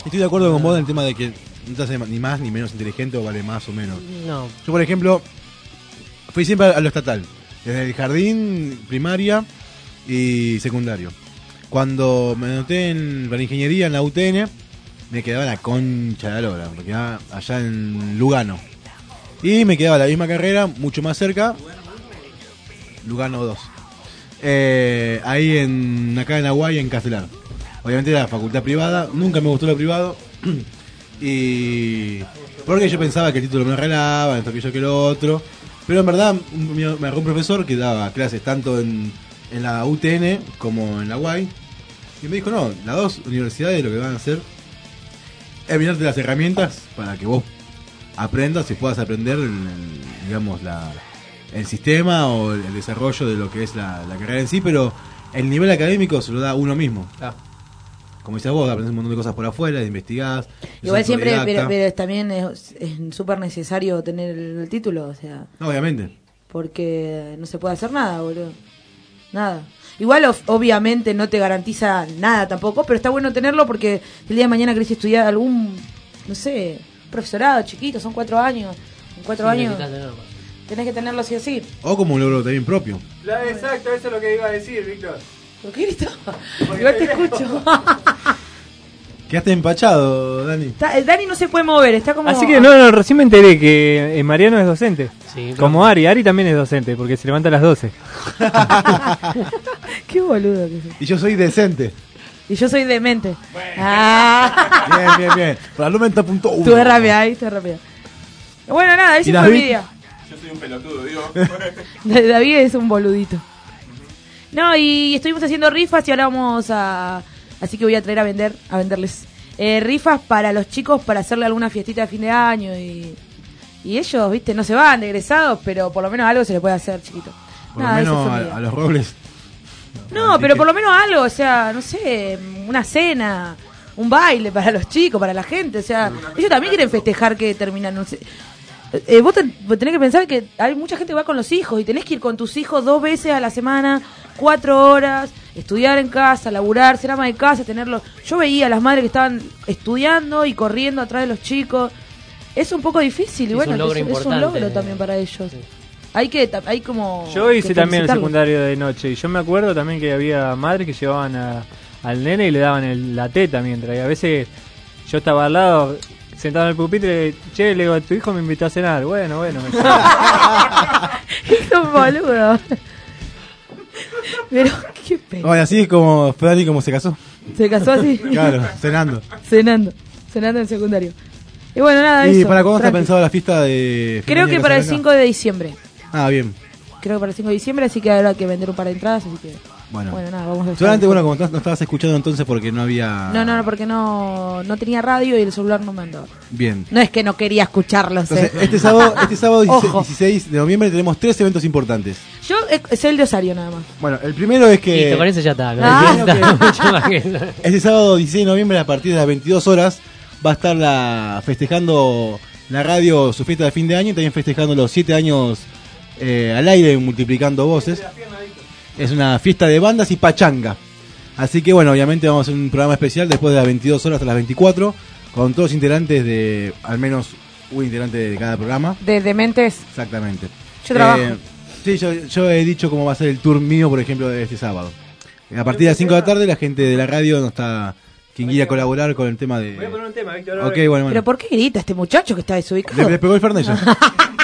Speaker 3: Estoy de acuerdo con vos en el tema de que no te hace ni más ni menos inteligente o vale más o menos.
Speaker 12: No.
Speaker 3: Yo, por ejemplo, fui siempre a lo estatal, desde el jardín, primaria y secundario. Cuando me anoté en, para ingeniería en la U T N, me quedaba la concha de la lora, me quedaba allá en Lugano. Y me quedaba la misma carrera, mucho más cerca, Lugano dos. Eh, ahí en acá en Aguay, en Castelar. Obviamente era facultad privada, nunca me gustó lo privado. Y porque yo pensaba que el título me arreglaba, esto que yo que lo otro. Pero en verdad me agarró un profesor que daba clases tanto en, en la U T N como en la U A I. Y me dijo, no, las dos universidades lo que van a hacer es brindarte las herramientas para que vos aprendas y puedas aprender, el, digamos, la, el sistema o el, el desarrollo de lo que es la, la carrera en sí, pero el nivel académico se lo da uno mismo. Ah. Como decías vos, aprendes un montón de cosas por afuera, investigás.
Speaker 17: Igual siempre, pero, pero también es súper necesario tener el, el título, o sea.
Speaker 3: No, obviamente.
Speaker 17: Porque no se puede hacer nada, boludo. Nada. Igual, of, obviamente, no te garantiza nada tampoco, pero está bueno tenerlo porque el día de mañana querés estudiar algún, no sé, profesorado chiquito, son cuatro años. En cuatro sí, años tenés que tenerlo así así.
Speaker 3: O como un logro también propio.
Speaker 7: La, exacto, eso es lo que iba a decir, Víctor.
Speaker 17: ¿Por qué gritó? Igual te escucho.
Speaker 3: Quedaste empachado, Dani.
Speaker 17: Está, el Dani no se puede mover, está como...
Speaker 7: Así que no, no, recién me enteré que eh, Mariano es docente.
Speaker 12: Sí,
Speaker 7: como claro. Ari, Ari también es docente, porque se levanta a las doce.
Speaker 17: Qué boludo que es.
Speaker 3: Y yo soy decente.
Speaker 17: Y yo soy demente. Bueno. Ah.
Speaker 3: Bien, bien, bien. Para Lumenta punto uno.
Speaker 17: Tú es rápida, ahí estás rápida. Bueno, nada, ese fue mi día.
Speaker 4: Yo soy un pelotudo, digo.
Speaker 17: David es un boludito. No, y estuvimos haciendo rifas y ahora vamos a... Así que voy a traer a vender, a venderles eh, rifas para los chicos para hacerle alguna fiestita de fin de año y, y ellos, viste, no se van de egresados, pero por lo menos algo se le puede hacer, chiquito.
Speaker 3: Por Nada, lo menos a, a los robles.
Speaker 17: No, no pero por lo menos algo, o sea, no sé, una cena, un baile para los chicos, para la gente, o sea, ellos también quieren festejar que terminan, no sé. Eh, vos, te, vos tenés que pensar que hay mucha gente que va con los hijos y tenés que ir con tus hijos dos veces a la semana, cuatro horas, estudiar en casa, laburar, ser ama de casa, tenerlo. Yo veía a las madres que estaban estudiando y corriendo atrás de los chicos. Es un poco difícil y
Speaker 12: es
Speaker 17: bueno,
Speaker 12: un logro
Speaker 17: es, es un logro también para ellos. Sí. Hay que, hay como.
Speaker 7: Yo hice también el secundario de noche y yo me acuerdo también que había madres que llevaban a, al nene y le daban el, la teta mientras. Y a veces yo estaba al lado, sentado en el pupitre, che, le digo, tu hijo me invitó a cenar. Bueno, bueno.
Speaker 17: Es un boludo. Pero, qué pena.
Speaker 3: Oye, así es como Freddy como se casó.
Speaker 17: ¿Se casó así?
Speaker 3: Claro, cenando.
Speaker 17: Cenando, cenando en el secundario. Y bueno, nada,
Speaker 3: ¿Y
Speaker 17: eso.
Speaker 3: para cuándo está pensado la fiesta de...
Speaker 17: Creo que para el cinco de diciembre.
Speaker 3: Ah, bien.
Speaker 17: Creo que para el cinco de diciembre, así que habrá que vender un par de entradas, así que...
Speaker 3: Bueno,
Speaker 17: bueno nada, vamos a ver.
Speaker 3: Solamente, bueno, como no estabas escuchando entonces porque no había...
Speaker 17: No, no, no, porque no, no tenía radio y el celular no me andaba.
Speaker 3: Bien.
Speaker 17: No es que no quería escucharlos.
Speaker 3: Entonces,
Speaker 17: eh.
Speaker 3: este sábado, este sábado dieciséis de noviembre tenemos tres eventos importantes.
Speaker 17: Yo eh, sé el de Osario nada más.
Speaker 3: Bueno, el primero es que...
Speaker 12: Listo, con eso ya está.
Speaker 17: Ah.
Speaker 12: Que...
Speaker 3: Este sábado dieciséis de noviembre a partir de las veintidós horas va a estar la, festejando la radio su fiesta de fin de año y también festejando los siete años eh, al aire multiplicando voces. Es una fiesta de bandas y pachanga. Así que bueno, obviamente vamos a hacer un programa especial después de las veintidós horas hasta las veinticuatro con todos los integrantes de, al menos un integrante de cada programa.
Speaker 17: De Dementes.
Speaker 3: Exactamente.
Speaker 17: Yo trabajo.
Speaker 3: Eh, sí, yo, yo he dicho cómo va a ser el tour mío, por ejemplo, de este sábado. A partir de las cinco de la tarde la gente de la radio no está... Quien quiera colaborar con el tema de...
Speaker 7: Voy a poner un tema, Víctor.
Speaker 3: Okay, bueno, bueno.
Speaker 17: ¿Pero por qué grita este muchacho que está desubicado?
Speaker 3: Le, le pegó el Fernet ya.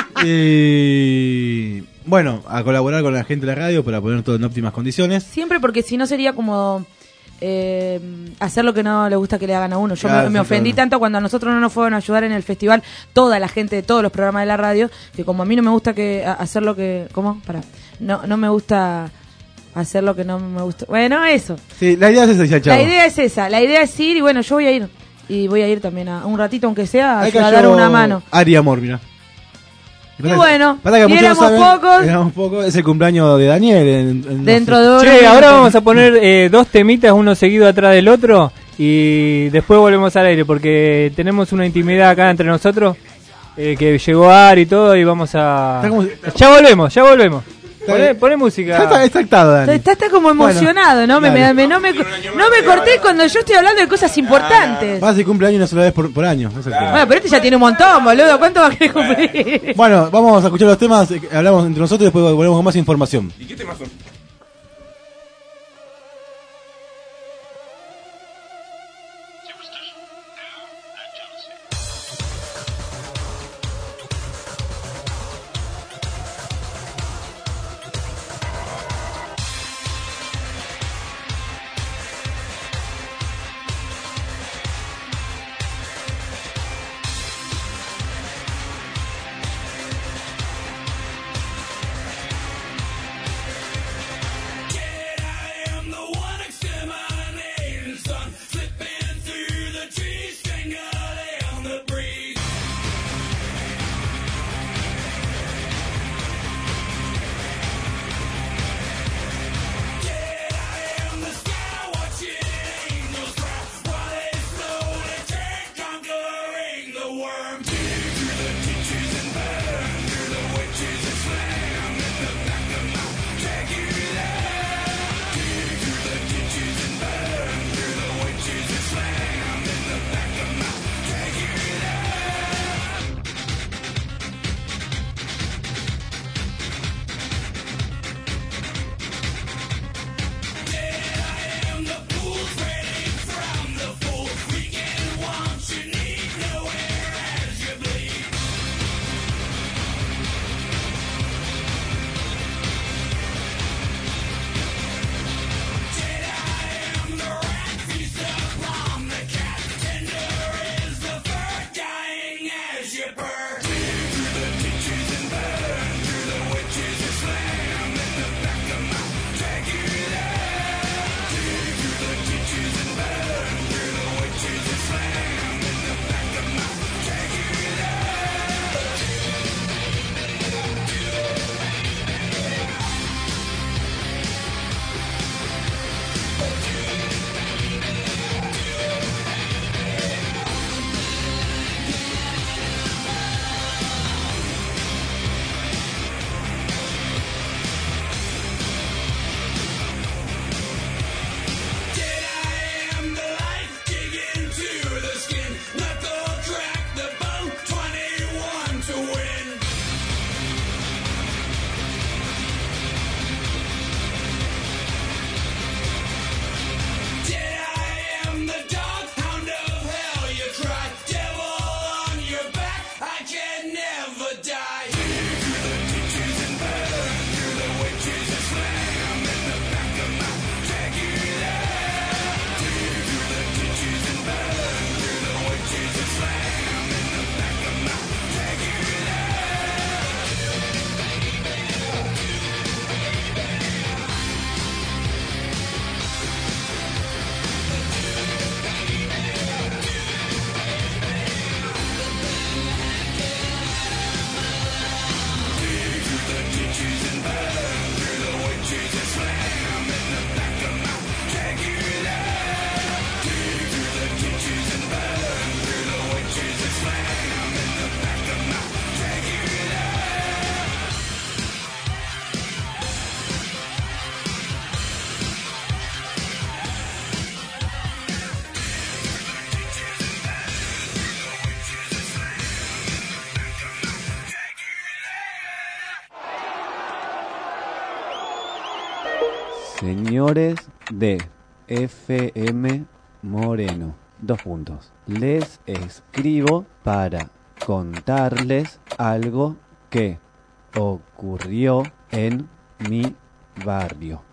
Speaker 3: Y bueno, a colaborar con la gente de la radio para poner todo en óptimas condiciones.
Speaker 17: Siempre, porque si no sería como eh, hacer lo que no le gusta que le hagan a uno. Yo claro, me, me ofendí claro. tanto cuando a nosotros no nos fueron a ayudar en el festival, toda la gente de todos los programas de la radio, que como a mí no me gusta que a, hacer lo que... ¿Cómo? Pará. No, no me gusta... hacer lo que no me gusta. Bueno, eso.
Speaker 3: Sí, la idea es esa, chavo.
Speaker 17: La idea es esa. La idea es ir y bueno, yo voy a ir. Y voy a ir también a un ratito, aunque sea, a, a dar una mano.
Speaker 3: Ari Amor, mira.
Speaker 17: Y que, bueno,
Speaker 3: y
Speaker 17: éramos
Speaker 3: no saben,
Speaker 17: pocos.
Speaker 3: Éramos pocos. Es el cumpleaños de Daniel. En, en
Speaker 17: Dentro de
Speaker 7: oro. Che, ahora vamos a poner eh, dos temitas, uno seguido atrás del otro. Y después volvemos al aire, porque tenemos una intimidad acá entre nosotros. Eh, que llegó Ari y todo, y vamos a...
Speaker 3: Como...
Speaker 7: Ya volvemos, ya volvemos. Poné, poné música.
Speaker 3: Está extractado, Dani.
Speaker 17: Está, está como emocionado, ¿no? Me, me, me- no me, no me corté cuando yo estoy hablando de cosas importantes.
Speaker 3: Más si cumple años una sola vez por, por año. Es el tema.
Speaker 17: Bueno, pero este ya tiene un montón, boludo. ¿Cuánto va a querer cumplir?
Speaker 3: Bueno, vamos a escuchar los temas, eh, hablamos entre nosotros y después volvemos con más información.
Speaker 4: ¿Y qué temas son?
Speaker 9: Señores de F M Moreno, dos puntos. Les escribo para contarles algo que ocurrió en mi barrio.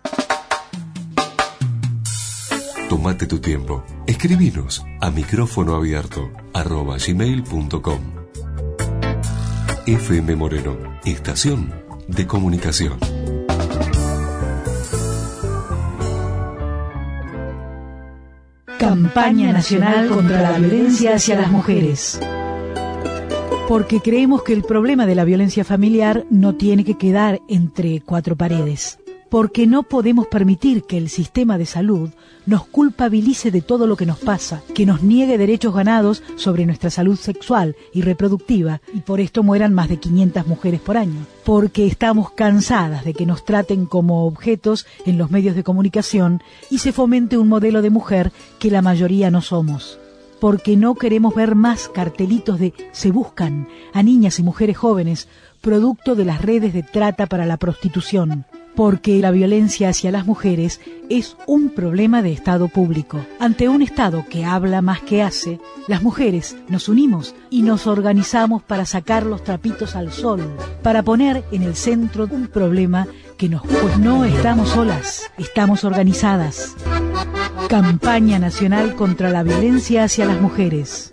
Speaker 1: Tómate tu tiempo. Escribinos a micrófono abierto arroba gmail punto com. F M Moreno, estación de comunicación.
Speaker 5: Campaña Nacional contra la Violencia hacia las Mujeres. Porque creemos que el problema de la violencia familiar no tiene que quedar entre cuatro paredes. porque no podemos permitir que el sistema de salud nos culpabilice de todo lo que nos pasa, que nos niegue derechos ganados sobre nuestra salud sexual y reproductiva, y por esto mueran más de quinientas mujeres por año. Porque estamos cansadas de que nos traten como objetos en los medios de comunicación y se fomente un modelo de mujer que la mayoría no somos. Porque no queremos ver más cartelitos de "se buscan" a niñas y mujeres jóvenes, producto de las redes de trata para la prostitución. Porque la violencia hacia las mujeres es un problema de Estado público. Ante un Estado que habla más que hace, las mujeres nos unimos y nos organizamos para sacar los trapitos al sol, para poner en el centro un problema que nos... Pues no estamos solas, estamos organizadas. Campaña Nacional contra la Violencia hacia las Mujeres.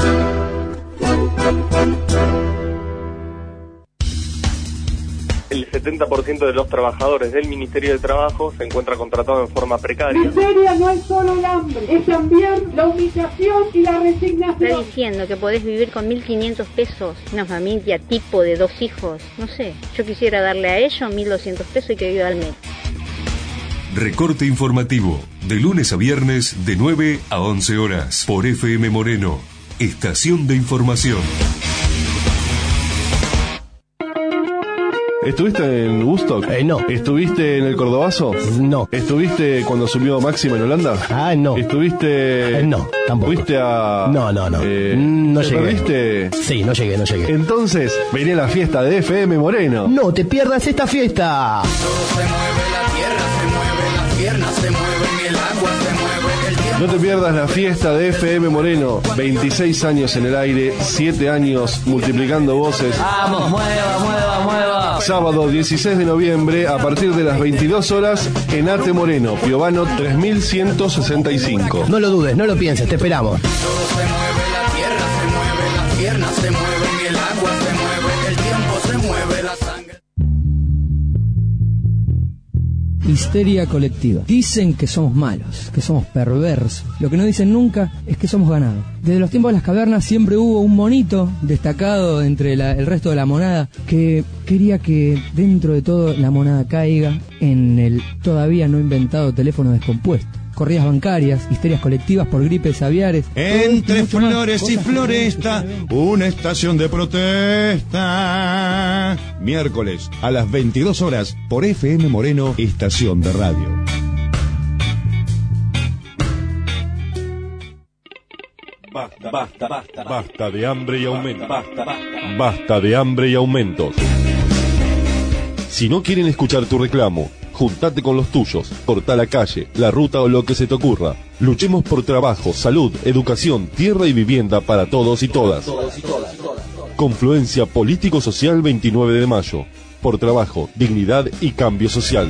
Speaker 4: El setenta por ciento de los trabajadores del Ministerio de Trabajo se encuentra contratado en forma precaria.
Speaker 6: Miseria no es solo el hambre, es también la humillación y la resignación.
Speaker 18: Está diciendo que podés vivir con mil quinientos pesos, una familia tipo de dos hijos. No sé, yo quisiera darle a ellos mil doscientos pesos y que viva al mes.
Speaker 1: Recorte informativo, de lunes a viernes de nueve a once horas, por F M Moreno, Estación de Información.
Speaker 15: ¿Estuviste en Woodstock?
Speaker 16: Eh, no.
Speaker 15: ¿Estuviste en el Cordobazo?
Speaker 16: No.
Speaker 15: ¿Estuviste cuando subió Máxima en Holanda?
Speaker 16: Ah, no.
Speaker 15: ¿Estuviste...?
Speaker 16: Eh, no, tampoco.
Speaker 15: ¿Fuiste a...?
Speaker 16: No, no, no.
Speaker 15: Eh,
Speaker 16: no
Speaker 15: ¿te
Speaker 16: llegué.
Speaker 15: perdiste?
Speaker 16: Sí, no llegué, no llegué.
Speaker 15: Entonces, vení a la fiesta de F M Moreno.
Speaker 16: No te pierdas esta fiesta.
Speaker 8: Se mueve la tierra, se mueve las piernas, se mueve el agua, se mueve el tiempo.
Speaker 15: No te pierdas la fiesta de F M Moreno. veintiséis años en el aire, siete años multiplicando voces.
Speaker 8: Vamos, mueva, mueva, mueva.
Speaker 15: Sábado dieciséis de noviembre a partir de las veintidós horas en Ate Moreno, Piovano tres mil ciento sesenta y cinco.
Speaker 16: No lo dudes, no lo pienses, te esperamos.
Speaker 8: Todo se mueve la tierra, se mueve las piernas, se mueve el agua, se mueve el tiempo, se mueve la sangre.
Speaker 19: Histeria colectiva. Dicen que somos malos, que somos perversos. Lo que no dicen nunca es que somos ganados. Desde los tiempos de las cavernas siempre hubo un monito destacado entre la, el resto de la monada que quería que dentro de todo la monada caiga en el todavía no inventado teléfono descompuesto. Corridas bancarias, histerias colectivas por gripes aviares.
Speaker 20: Entre flores y floresta, una estación de protesta. Miércoles a las veintidós horas por F M Moreno, Estación de Radio.
Speaker 15: Basta, basta, basta, basta de hambre y aumentos. Basta, basta, basta de hambre y aumentos. Si no quieren escuchar tu reclamo, juntate con los tuyos, cortá la calle, la ruta o lo que se te ocurra. Luchemos por trabajo, salud, educación, tierra y vivienda para todos y todas. Confluencia Político-Social veintinueve de mayo. Por trabajo, dignidad y cambio social.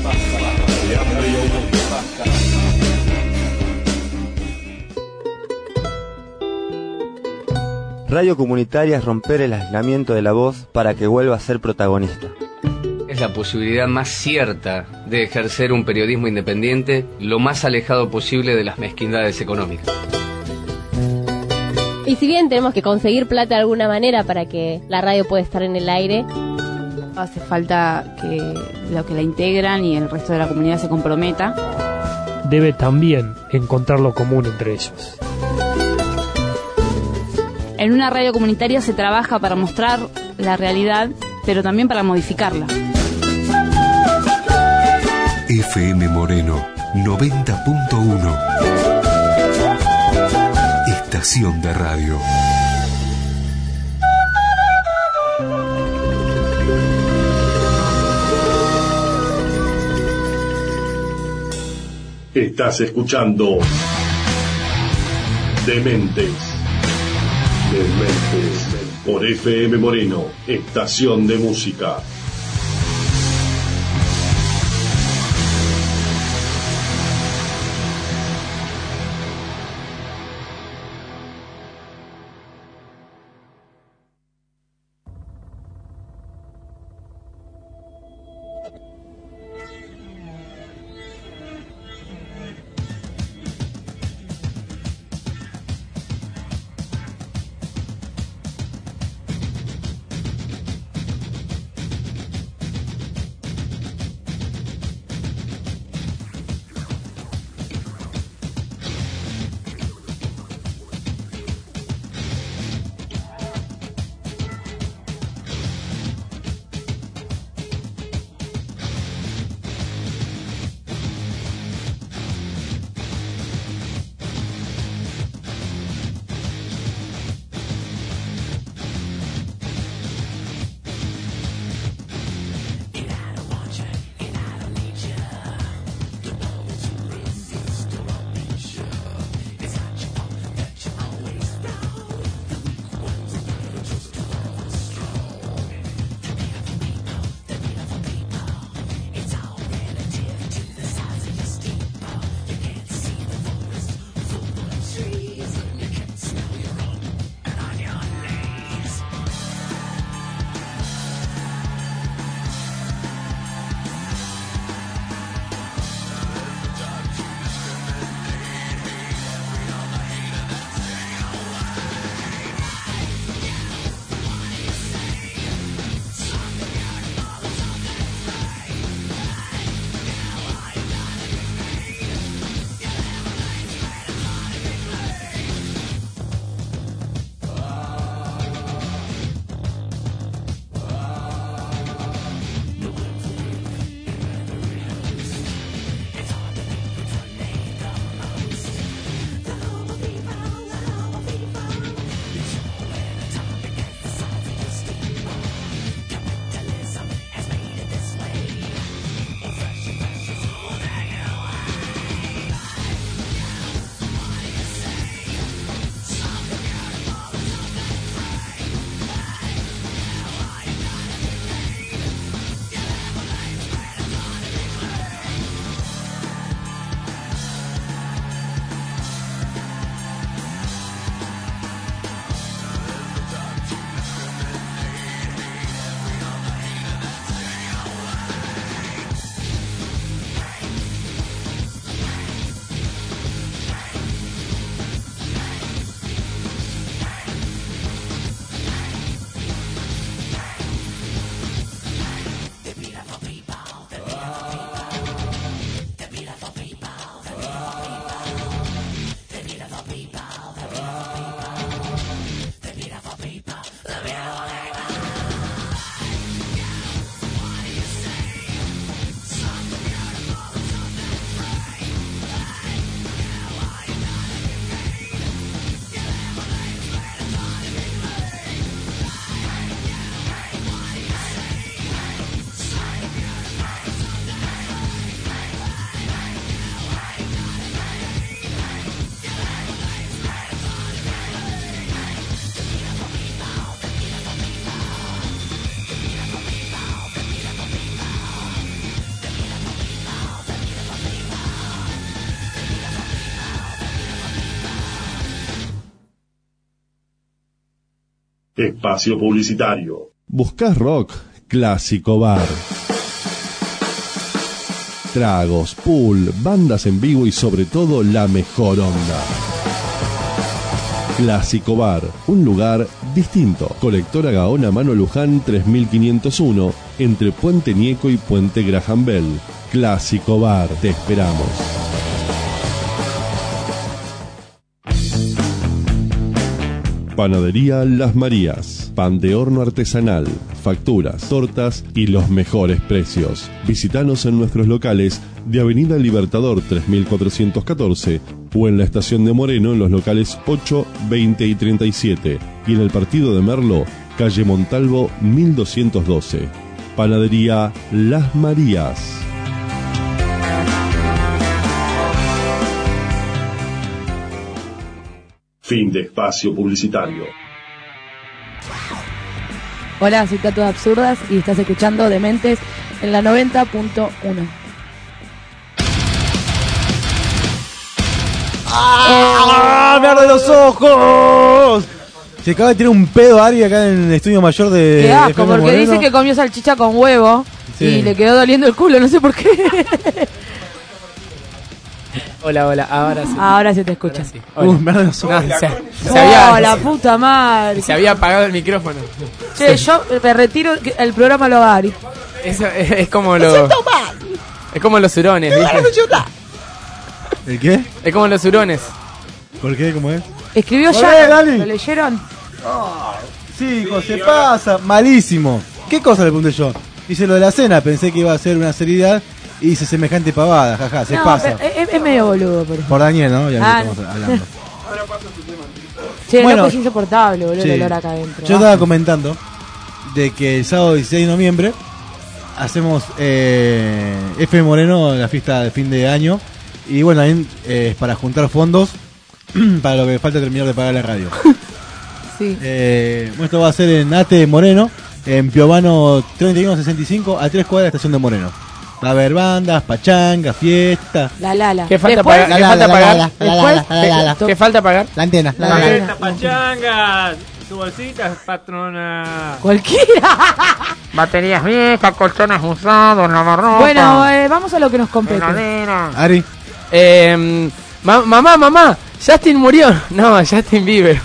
Speaker 21: Radio comunitaria es romper el aislamiento de la voz para que vuelva a ser protagonista.
Speaker 22: Es la posibilidad más cierta de ejercer un periodismo independiente lo más alejado posible de las mezquindades económicas.
Speaker 23: Y si bien tenemos que conseguir plata de alguna manera para que la radio pueda estar en el aire,
Speaker 24: hace falta que los que la integran y el resto de la comunidad se comprometa.
Speaker 7: Debe también encontrar lo común entre ellos.
Speaker 24: En una radio comunitaria se trabaja para mostrar la realidad, pero también para modificarla.
Speaker 1: F M Moreno noventa punto uno. Estación de radio.
Speaker 2: Estás escuchando Dementes. Dementes. Por F M Moreno, Estación de Música. Espacio publicitario.
Speaker 15: ¿Buscás rock? Clásico Bar. Tragos, pool, bandas en vivo y sobre todo la mejor onda. Clásico Bar, un lugar distinto. Colectora Gaona Mano Luján tres mil quinientos uno, entre Puente Nieco y Puente Graham Bell. Clásico Bar, te esperamos. Panadería Las Marías. Pan de horno artesanal, facturas, tortas y los mejores precios. Visítanos en nuestros locales de Avenida Libertador tres mil cuatrocientos catorce o en la estación de Moreno en los locales ocho, veinte y treinta y siete y en el partido de Merlo, calle Montalvo mil doscientos doce. Panadería Las Marías.
Speaker 2: Fin de espacio publicitario.
Speaker 17: Hola, soy Tatus Absurdas y estás escuchando Dementes en la noventa punto uno.
Speaker 3: ¡Ah! ¡Me arde los ojos! Se acaba de tirar un pedo a Ari acá en el estudio mayor de...
Speaker 17: Qué asco,
Speaker 3: F M
Speaker 17: porque
Speaker 3: Moreno.
Speaker 17: dice que comió salchicha con huevo
Speaker 3: Sí.
Speaker 17: y le quedó doliendo el culo, no sé por qué.
Speaker 10: Hola, hola, ahora sí.
Speaker 17: Ahora se te escucha.
Speaker 10: Sí. Hola.
Speaker 3: Uh, me arde los ojos.
Speaker 10: No, se, se
Speaker 17: ¡Oh,
Speaker 10: había,
Speaker 17: la puta madre!
Speaker 10: se había apagado el micrófono.
Speaker 17: Che, yo me retiro, que el programa lo haga Ari.
Speaker 10: Eso es, es como los... Es como los hurones, ¿viste?
Speaker 3: ¿El qué?
Speaker 10: Es como los hurones.
Speaker 3: ¿Por qué? ¿Cómo es?
Speaker 17: Escribió
Speaker 3: Olé,
Speaker 17: ya,
Speaker 3: Dani.
Speaker 17: ¿lo leyeron?
Speaker 3: Sí, se pasa. Malísimo. ¿Qué cosa le pregunté yo? Hice lo de la cena, pensé que iba a ser una seriedad y hice semejante pavada, jaja, se
Speaker 17: No,
Speaker 3: pasa.
Speaker 17: pero es, es medio boludo, por ejemplo.
Speaker 3: Por Daniel, ¿no? Ya
Speaker 17: Ah,
Speaker 3: estamos
Speaker 17: no.
Speaker 3: hablando.
Speaker 17: Che,
Speaker 3: Bueno,
Speaker 17: loco, es insoportable, boludo,
Speaker 3: sí.
Speaker 17: el olor acá adentro.
Speaker 3: Yo
Speaker 17: Ah.
Speaker 3: estaba comentando de que el sábado dieciséis de noviembre hacemos eh, F M Moreno, la fiesta de fin de año. Y bueno, ahí, eh, es para juntar fondos para lo que falta terminar de pagar la radio.
Speaker 17: Sí.
Speaker 3: Eh, bueno, esto va a ser en A T E Moreno, en Piovano treinta y uno sesenta y cinco, a tres cuadras de la estación de Moreno. Va a haber bandas, pachanga, fiesta.
Speaker 17: La Lala.
Speaker 10: ¿Qué falta
Speaker 17: Después-
Speaker 10: pagar? ¿Qué
Speaker 3: La,
Speaker 10: falta
Speaker 3: la,
Speaker 10: pagar?
Speaker 3: la, la, la,
Speaker 17: Después-
Speaker 3: la, la, la, la.
Speaker 10: ¿Qué falta pagar?
Speaker 3: La antena, la, la, la.
Speaker 7: Esta pachanga, su bolsita, patrona.
Speaker 17: Cualquiera.
Speaker 10: Baterías viejas, colchones usados, lavarropa.
Speaker 17: Bueno, eh, vamos a lo que nos compete.
Speaker 3: Ari.
Speaker 10: Eh, ma- mamá, mamá, Justin murió. No, Justin Bieber.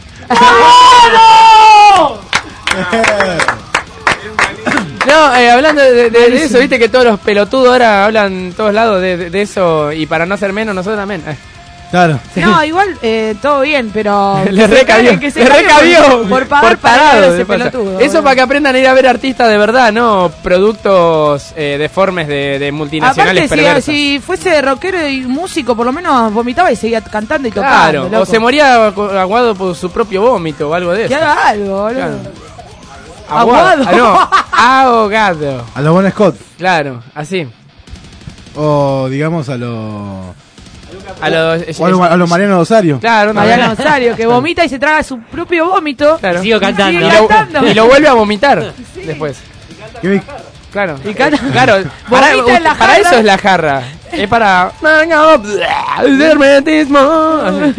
Speaker 10: No, eh, hablando de, de- de eso, viste que todos los pelotudos ahora hablan en todos lados de, de- de eso y para no ser menos, nosotros también. Eh.
Speaker 3: Claro.
Speaker 17: No, igual eh, todo bien, pero...
Speaker 10: Le
Speaker 17: que se
Speaker 10: recabió,
Speaker 17: caguen, que se
Speaker 10: le
Speaker 17: caguen
Speaker 10: recabió
Speaker 17: por, por pagar para
Speaker 10: tarado,
Speaker 17: ver ese
Speaker 10: de pasa.
Speaker 17: pelotudo.
Speaker 10: Eso
Speaker 17: boludo.
Speaker 10: para que aprendan a ir a ver artistas de verdad, no productos eh, deformes de, de multinacionales
Speaker 17: Aparte, si,
Speaker 10: perversas.
Speaker 17: si fuese rockero y músico, por lo menos vomitaba y seguía cantando y tocando.
Speaker 10: Claro,
Speaker 17: loco.
Speaker 10: o se moría agu- aguado por su propio vómito o algo de
Speaker 17: Que
Speaker 10: eso.
Speaker 17: haga algo, boludo.
Speaker 10: Claro.
Speaker 17: Aguado.
Speaker 10: Ah, no, ahogado.
Speaker 3: A los Bon Scott.
Speaker 10: Claro, así.
Speaker 3: O digamos a los...
Speaker 10: A los,
Speaker 3: O a los, a los Mariano Rosario.
Speaker 10: Claro, no,
Speaker 17: Mariano Rosario, que vomita y se traga su propio vómito.
Speaker 10: Claro.
Speaker 12: Sigo cantando.
Speaker 17: Sigue
Speaker 10: Y lo,
Speaker 17: cantando.
Speaker 10: y lo vuelve a vomitar después.
Speaker 3: ¿Qué?
Speaker 10: Claro.
Speaker 17: Y canta-
Speaker 10: Claro, para,
Speaker 17: Vomita en la
Speaker 10: para
Speaker 17: jarra.
Speaker 10: eso es la jarra. Es para. Hermetismo. Así.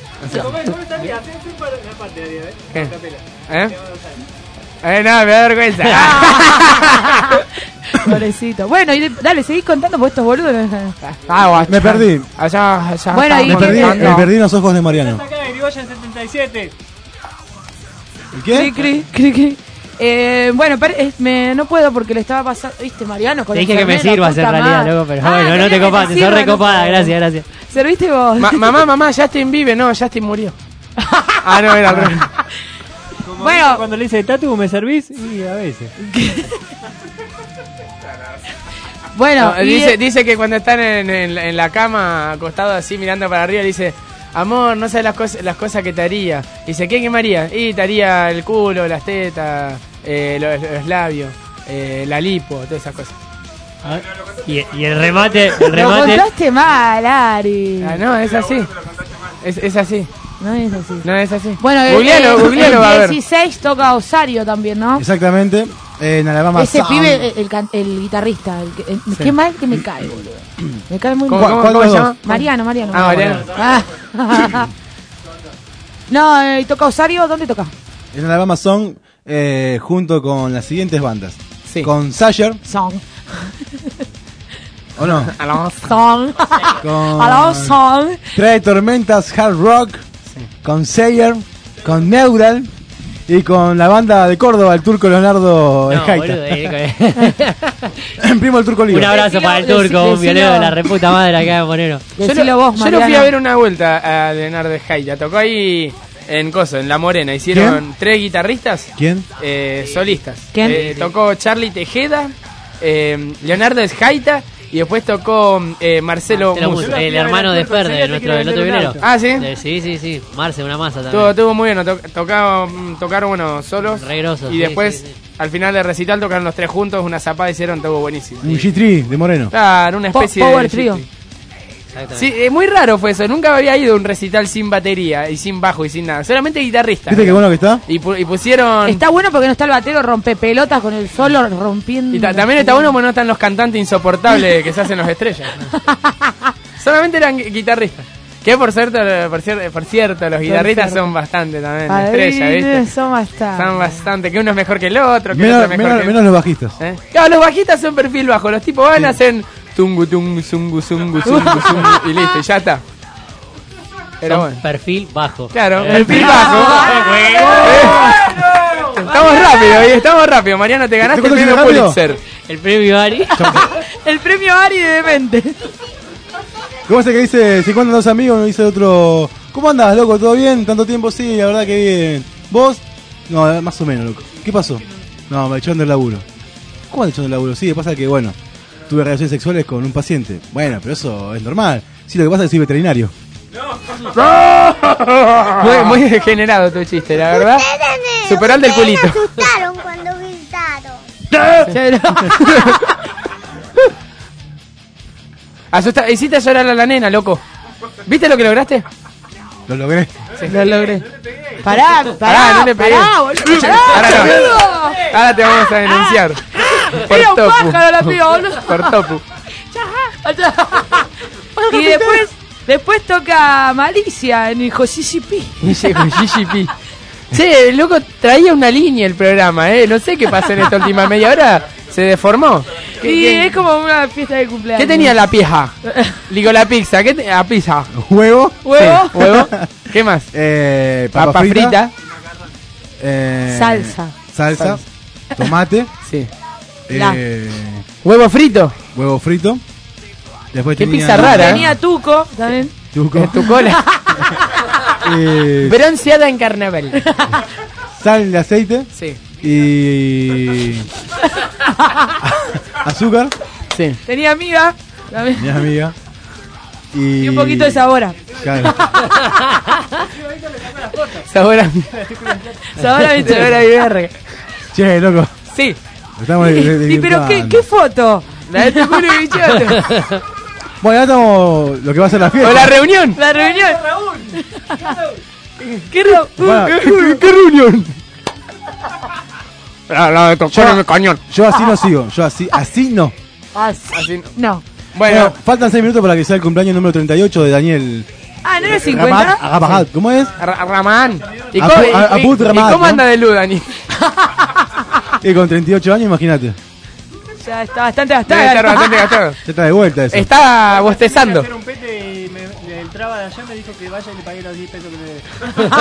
Speaker 10: ¿Qué? ¿Eh? Eh, no, me da vergüenza.
Speaker 17: Pobrecito. Bueno, y de- dale, seguís contando porque estos boludos no dejan.
Speaker 10: Ah, guacho.
Speaker 3: Me perdí.
Speaker 10: Allá, allá.
Speaker 17: Bueno, y
Speaker 3: Me perdí,
Speaker 17: que-
Speaker 3: me perdí en los ojos de Mariano.
Speaker 7: Acá de Grigoya setenta y siete.
Speaker 3: ¿El qué?
Speaker 17: Cri, cri, cri, cri. Eh, bueno, pero, eh, me, no puedo porque le estaba pasando, viste, Mariano con
Speaker 12: Te
Speaker 17: el
Speaker 12: dije que me
Speaker 17: enfermero,
Speaker 12: sirvas en
Speaker 17: puta
Speaker 12: realidad,
Speaker 17: madre.
Speaker 12: loco, pero
Speaker 17: Ah,
Speaker 12: bueno, no
Speaker 17: quería
Speaker 12: te
Speaker 17: que
Speaker 12: copaste, sos
Speaker 17: sirva,
Speaker 12: recopada,
Speaker 17: no,
Speaker 12: gracias, gracias.
Speaker 17: ¿Serviste vos?
Speaker 10: Ma- mamá, mamá, Justin vive. No, Justin murió. Ah, no, era al revés.
Speaker 7: Como
Speaker 17: Bueno.
Speaker 7: dice cuando le dice Tatu, ¿me servís? Y a veces.
Speaker 17: Bueno,
Speaker 10: No,
Speaker 17: y-
Speaker 10: dice, dice que cuando están en, en- en la cama, acostado así, mirando para arriba, dice: amor, no sabes las cosas, las cosas que te haría. Dice: ¿qué, qué me haría? Y te haría el culo, las tetas, eh, los, los labios, eh, la lipo, todas esas cosas.
Speaker 12: Ah, Y, y el remate, el
Speaker 17: lo
Speaker 12: remate.
Speaker 17: contaste mal, Ari.
Speaker 10: Ah, no, es así. Es, es así.
Speaker 17: No es así.
Speaker 10: No es así.
Speaker 17: Bueno, el,
Speaker 10: googlealo,
Speaker 17: el-
Speaker 10: googlealo, va a
Speaker 17: el
Speaker 10: ver.
Speaker 17: dieciséis toca Osario también, ¿no?
Speaker 3: Exactamente. Eh, en Alabama
Speaker 17: Ese
Speaker 3: Sound.
Speaker 17: pibe, el, el can- el guitarrista, el que- el-
Speaker 3: Sí.
Speaker 17: qué mal que me cae, boludo. Me cae muy
Speaker 10: ¿Cómo,
Speaker 17: mal.
Speaker 10: cómo,
Speaker 3: ¿Cuál
Speaker 10: cómo
Speaker 3: de
Speaker 10: se
Speaker 3: los
Speaker 10: llama?
Speaker 17: Mariano, Mariano.
Speaker 10: Ah, Mariano.
Speaker 17: Ah. No, eh, toca Osario, ¿dónde toca?
Speaker 3: Es un Alabama Song eh, junto con las siguientes bandas.
Speaker 10: Sí.
Speaker 3: Con Sayer.
Speaker 17: Song.
Speaker 3: ¿O no?
Speaker 17: Alabama Song.
Speaker 3: Con
Speaker 17: Alabama Song.
Speaker 3: Trae Tormentas Hard Rock. Sí. Con Sayer. Con Neural. Y con la banda de Córdoba, el turco Leonardo
Speaker 12: No,
Speaker 3: Escaita.
Speaker 12: boludo, eh,
Speaker 3: Primo el turco Oliva.
Speaker 12: Un abrazo para el turco, un violero de la reputa madre acá de Moreno.
Speaker 10: Yo, lo, vos, yo lo fui a ver una vuelta a Leonardo Escaita. Tocó ahí en Coso, en La Morena. Hicieron
Speaker 3: ¿Quién?
Speaker 10: tres guitarristas.
Speaker 3: ¿Quién?
Speaker 10: Eh, solistas.
Speaker 17: ¿Quién?
Speaker 10: Eh, tocó Charlie Tejeda, eh, Leonardo Escaita. Y después tocó eh, Marcelo,
Speaker 12: Marcelo
Speaker 10: Musso.
Speaker 12: Musso, el hermano de Fer, de nuestro del otro violero.
Speaker 10: Ah, ¿sí?
Speaker 12: De- sí, sí, sí. Marce, una masa también.
Speaker 10: Estuvo, estuvo muy bien, to tocaron, tocaron bueno, solos.
Speaker 12: Re grosos,
Speaker 10: y
Speaker 12: sí,
Speaker 10: después,
Speaker 12: sí, sí.
Speaker 10: al final del recital, tocaron los tres juntos, una zapada hicieron, estuvo buenísimo.
Speaker 3: Un G tres de Moreno.
Speaker 10: Claro, una especie
Speaker 17: Po- Power
Speaker 10: de...
Speaker 17: Trio.
Speaker 10: Sí, es muy raro fue eso. Nunca había ido a un recital sin batería y sin bajo y sin nada. Solamente guitarrista.
Speaker 3: ¿Viste qué bueno que está?
Speaker 10: Y, pu y pusieron...
Speaker 17: Está bueno porque no está el batero rompe pelotas con el solo rompiendo.
Speaker 10: Y ta también está bueno porque no están los cantantes insoportables que se hacen los estrellas. Solamente eran gui- guitarristas. Que por cierto, por cierto, por cierto los guitarristas
Speaker 17: cierto.
Speaker 10: son bastante también
Speaker 17: Ay,
Speaker 10: estrellas, ¿viste?
Speaker 17: Son bastante.
Speaker 10: Son bastante, que uno es mejor que el otro, que el
Speaker 3: Menos,
Speaker 10: otro es mejor
Speaker 3: menos-
Speaker 10: que
Speaker 3: menos los bajistas.
Speaker 10: ¿Eh? Claro, los bajistas son perfil bajo, los tipos van a hacer tungu tungu zungu zungu zungu zungu y listo, y ya está. Pero
Speaker 12: Son
Speaker 10: bueno.
Speaker 12: perfil bajo.
Speaker 10: Claro,
Speaker 12: Eh.
Speaker 10: perfil bajo. Eh, Estamos rápido, y estamos rápido. Mariano, te ganaste el
Speaker 3: ¿Te
Speaker 10: premio
Speaker 3: cuento que
Speaker 10: Pulitzer.
Speaker 12: El premio Ari.
Speaker 17: El premio Ari de Demente.
Speaker 3: ¿Cómo se que dice? Si cuentan dos amigos, me dice otro. ¿Cómo andas, loco? ¿Todo bien? ¿Tanto tiempo? Sí, la verdad que bien. ¿Vos? No, más o menos, loco. ¿Qué pasó? No, me echaron del laburo. ¿Cómo me echaron del laburo? Sí, pasa que, bueno, tuve relaciones sexuales con un paciente. Bueno, pero eso es normal. Sí, lo que pasa es que soy veterinario.
Speaker 10: Muy, muy degenerado tu chiste, la verdad. Superó el del culito.
Speaker 9: Me asustaron cuando gritaron.
Speaker 10: Asusta, hiciste llorar a la nena, loco. ¿Viste lo que lograste?
Speaker 3: Lo logré.
Speaker 10: Sí, lo logré.
Speaker 17: Pará, pará,
Speaker 10: no le pegué.
Speaker 17: pará, boludo.
Speaker 10: Ahora no.
Speaker 17: boludo.
Speaker 10: Ahora te vamos a denunciar. Por
Speaker 17: Era un
Speaker 10: topu.
Speaker 17: pájaro la piba, boludo.
Speaker 10: Por topu.
Speaker 17: Y después, después toca Malicia en el Josisipi.
Speaker 10: Che, el loco traía una línea el programa, eh. No sé qué pasó en esta última media hora. Se deformó. ¿Qué,
Speaker 17: Y
Speaker 10: qué-
Speaker 17: es como una fiesta de cumpleaños.
Speaker 10: ¿Qué tenía la pija? Digo, la pizza. ¿Qué te- la pizza?
Speaker 3: ¿Huevo?
Speaker 17: ¿Huevo?
Speaker 10: Sí, huevo. ¿Qué más?
Speaker 3: Eh, papa,
Speaker 10: Papa
Speaker 3: frita.
Speaker 10: frita.
Speaker 3: eh,
Speaker 17: Salsa.
Speaker 3: Salsa.
Speaker 10: Salsa.
Speaker 3: Tomate.
Speaker 10: Sí.
Speaker 17: La.
Speaker 3: Eh,
Speaker 10: Huevo frito.
Speaker 3: huevo frito. Después
Speaker 10: Qué
Speaker 3: tenía,
Speaker 10: pizza rara, ¿eh?
Speaker 17: Tenía Tuco también.
Speaker 3: Tuco.
Speaker 10: En tu cola.
Speaker 3: Eh,
Speaker 10: Bronceada en carnaval.
Speaker 3: sal de aceite.
Speaker 10: Sí.
Speaker 3: Y. azúcar.
Speaker 10: Sí.
Speaker 17: Tenía amiga. También.
Speaker 3: Mi amiga. Y,
Speaker 17: Y un poquito de sabora.
Speaker 3: Claro.
Speaker 10: Sabor a...
Speaker 17: Sabor a bicho.
Speaker 10: Sabor a verga.
Speaker 3: Che, loco.
Speaker 10: Sí.
Speaker 3: Estamos
Speaker 17: ¿Y, y pero qué, qué foto?
Speaker 10: La de tu culo y bichote.
Speaker 3: Bueno, ya estamos. Lo que va a ser la fiesta.
Speaker 10: O la reunión.
Speaker 17: La reunión. ¿Qué, re-
Speaker 3: Bueno,
Speaker 10: ¿Qué reunión? La, la de tocar en el cañón.
Speaker 3: yo así no sigo. Yo así, así no.
Speaker 17: Así.
Speaker 10: Así
Speaker 17: No.
Speaker 3: Bueno,
Speaker 10: Bueno,
Speaker 3: faltan seis minutos para que sea el cumpleaños número treinta y ocho de Daniel.
Speaker 17: Ah, ¿no era
Speaker 3: Ramat-
Speaker 17: cincuenta?
Speaker 3: Ramat, ¿cómo es?
Speaker 10: Ra- Ramán. ¿Y
Speaker 3: Apu-
Speaker 10: cómo, y-
Speaker 3: a-
Speaker 10: y-
Speaker 3: Aput
Speaker 10: y
Speaker 3: Ramán,
Speaker 10: cómo
Speaker 3: ¿no?
Speaker 10: anda de luz, Dani?
Speaker 3: Y con treinta y ocho años, imagínate.
Speaker 17: Ya está bastante
Speaker 10: Debe
Speaker 17: gastada.
Speaker 10: estar bastante gastado.
Speaker 3: Ya está de vuelta eso.
Speaker 10: Está bostezando.
Speaker 7: Hacer un pete y me, el traba de allá me dijo que vaya y le pagué los diez pesos que le debe.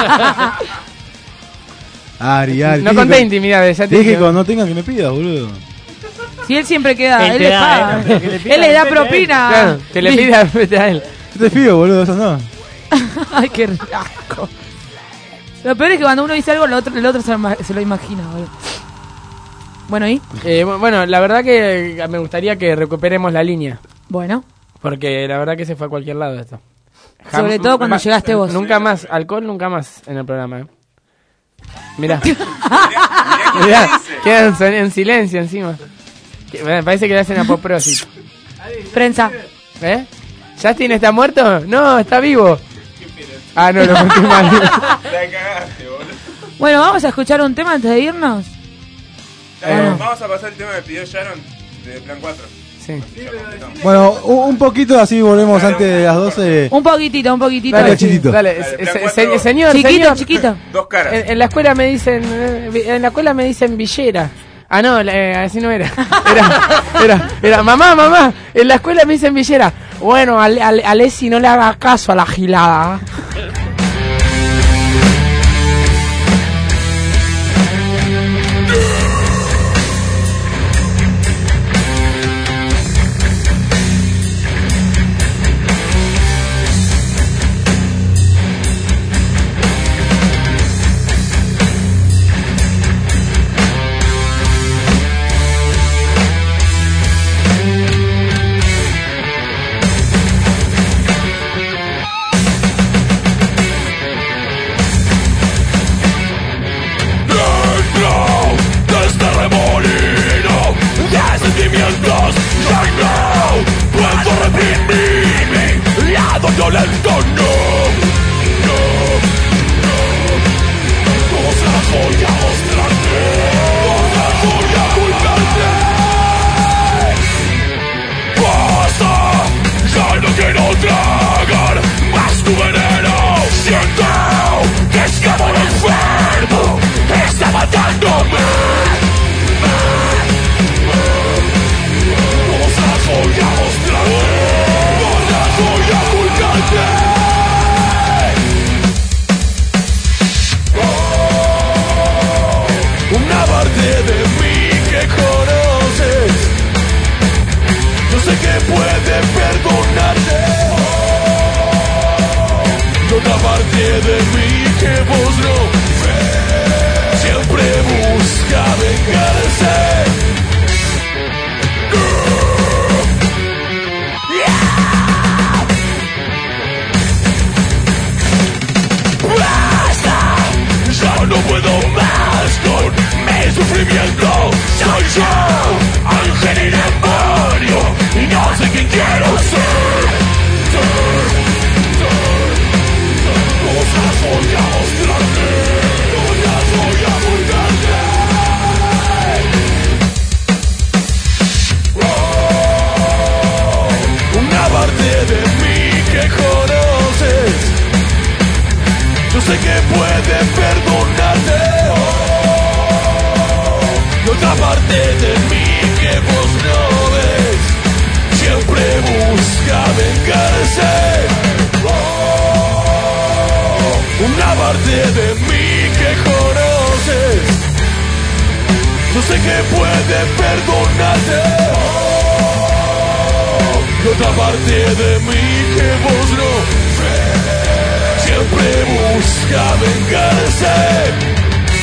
Speaker 3: Ari, Ari.
Speaker 10: No
Speaker 3: dije
Speaker 10: conté
Speaker 3: que-
Speaker 10: intimidades, ya te
Speaker 3: Dije
Speaker 10: dije.
Speaker 3: cuando no tengan que me pidas, boludo.
Speaker 17: Si él siempre queda,
Speaker 12: Él
Speaker 17: él
Speaker 12: te
Speaker 17: le
Speaker 12: da,
Speaker 17: paga.
Speaker 12: eh,
Speaker 7: que le pida
Speaker 17: Él le da
Speaker 7: el
Speaker 17: propina.
Speaker 10: Claro, que le pida vete a él.
Speaker 3: Yo te fío, boludo, eso no.
Speaker 17: Ay, qué asco. Lo peor es que cuando uno dice algo, el otro, el otro se, lo, ima- se lo imagina, boludo. Bueno, ¿y?
Speaker 10: Eh, bu- bueno, la verdad que me gustaría que recuperemos la línea.
Speaker 17: Bueno.
Speaker 10: Porque la verdad que se fue a cualquier lado esto.
Speaker 17: Sobre todo cuando llegaste vos.
Speaker 10: Nunca más, alcohol nunca más en el programa. ¿eh? Mirá. Mirá, quedan son- en silencio encima. Que- me parece que le hacen apoprosis.
Speaker 17: Prensa.
Speaker 10: ¿Eh? ¿Justin está muerto? No, está vivo. Ah, no, lo conté mal.
Speaker 17: Bueno, vamos a escuchar un tema antes de irnos.
Speaker 11: Eh, vamos a pasar el tema que pidió Sharon de Plan cuatro.
Speaker 10: Sí.
Speaker 3: Bueno, un un poquito así volvemos antes de las doce.
Speaker 17: Un poquitito, un poquitito.
Speaker 3: Dale, chiquito.
Speaker 10: Dale, se- se- se- señor,
Speaker 17: Chiquito,
Speaker 10: señor.
Speaker 17: chiquito.
Speaker 5: Dos caras.
Speaker 10: En, en la escuela me dicen, eh, en la escuela me dicen villera. Ah, no, eh, así no era. Era, era, era, mamá, mamá, en la escuela me dicen villera. Bueno, a, a, a Lessi no le haga caso a la gilada.
Speaker 8: De este remolino de sentimientos, ya no puedo reprimir mi lado violento, no, no, no, cosas voy a mostrarte, cosas voy a ocultarte. Basta, ya no quiero tragar más tu veneno, siento que escapo del enfermo, está matándome. Cosas voy a mostrarte, cosas voy a ocultarte. Oh, una parte de mí que conoces, yo sé que puede perdonarte. Oh, y otra parte de mí que vos no ves, siempre busca vengarse. Basta, ya no puedo más con mi sufrimiento. Soy yo, ángel y demonio, y no sé quién quiero ser. Ser, ser, ser. Cosas voy a mostrarte, cosas voy a ocultarte. Oh, una parte de mí que conoces, yo sé que puede perdonarte. Oh, y otra parte de mí que vos no ves, siempre busca vengarse. Oh, una parte de mí que conoces, yo sé que puede perdonarte. Oh, y otra parte de mí que vos no ves, siempre busca vengarse.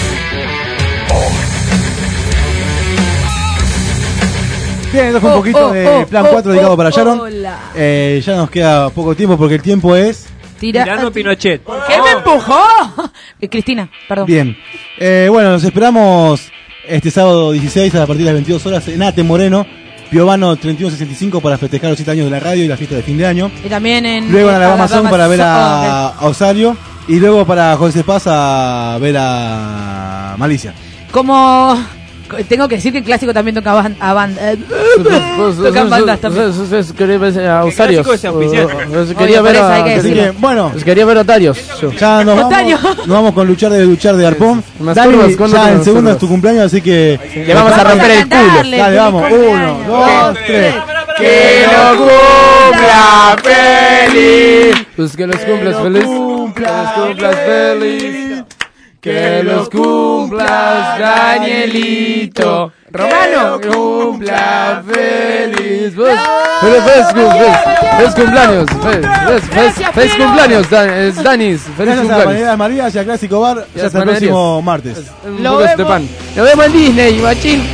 Speaker 3: Bien, esto fue un
Speaker 17: Oh,
Speaker 3: poquito
Speaker 17: oh,
Speaker 3: de
Speaker 17: oh,
Speaker 3: Plan
Speaker 17: oh,
Speaker 3: cuatro dedicado
Speaker 17: oh,
Speaker 3: para Sharon.
Speaker 17: hola.
Speaker 3: Eh, ya nos queda poco tiempo porque el tiempo es...
Speaker 17: Tira-
Speaker 7: Tirano Pinochet.
Speaker 17: ¿Qué me empujó? Eh, Cristina, perdón.
Speaker 3: Bien. Eh, bueno, nos esperamos este sábado dieciséis a partir de las veintidós horas en Ate Moreno, Piovano treinta y uno sesenta y cinco para festejar los siete años de la radio y la fiesta de fin de año.
Speaker 17: Y también en...
Speaker 3: Luego en Alabama Sound para ver
Speaker 17: Sound.
Speaker 3: a, a Osario. Y luego para José Paz a ver a Malicia.
Speaker 17: Como... Tengo que decir que el clásico también toca ban- a banda. Tocan bandas también.
Speaker 10: Quería ver a Osarios.
Speaker 7: clásico es auspiciado.
Speaker 10: Eh, Quería
Speaker 17: Oye,
Speaker 10: ver
Speaker 17: por eso hay
Speaker 10: a...
Speaker 17: que
Speaker 3: Así
Speaker 17: decirlo.
Speaker 3: que, bueno,
Speaker 10: Quería ver a Tarios.
Speaker 3: ya nos
Speaker 17: Otario.
Speaker 3: vamos, nos vamos con Luchar de Luchar de Arpón.
Speaker 10: Más
Speaker 3: Dani,
Speaker 10: curvas, con
Speaker 3: ya
Speaker 10: otros
Speaker 3: en segundo
Speaker 10: curvas.
Speaker 3: es tu cumpleaños, así que...
Speaker 10: Le vamos a romper el culo.
Speaker 17: cantarle,
Speaker 3: Dale,
Speaker 17: feliz
Speaker 3: vamos.
Speaker 17: cumpleaños.
Speaker 3: Uno, dos, tres.
Speaker 10: Que lo cumpla feliz. Pues que los cumplas feliz. Que los cumplas feliz. Que los cumplas, Danielito. Romano. Que cumpla feliz. Pues, feliz, feliz, feliz, feliz cumpleaños. Feliz, feliz, feliz, feliz cumpleaños, Dan- es Danis. Feliz
Speaker 3: Gracias a la
Speaker 10: cumpleaños.
Speaker 3: María María y a Clásico Bar. Ya
Speaker 10: las
Speaker 3: hasta el
Speaker 10: panaderías.
Speaker 3: próximo martes.
Speaker 10: Un
Speaker 17: Lo
Speaker 10: poco de
Speaker 17: vemos.
Speaker 10: pan. Nos vemos en Disney, machín.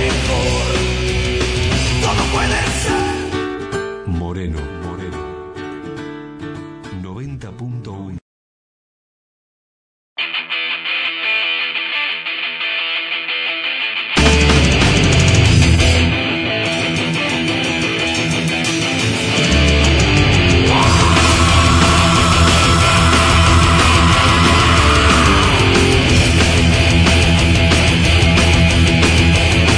Speaker 1: Moreno, Moreno. noventa punto uno.
Speaker 8: We'll be right back.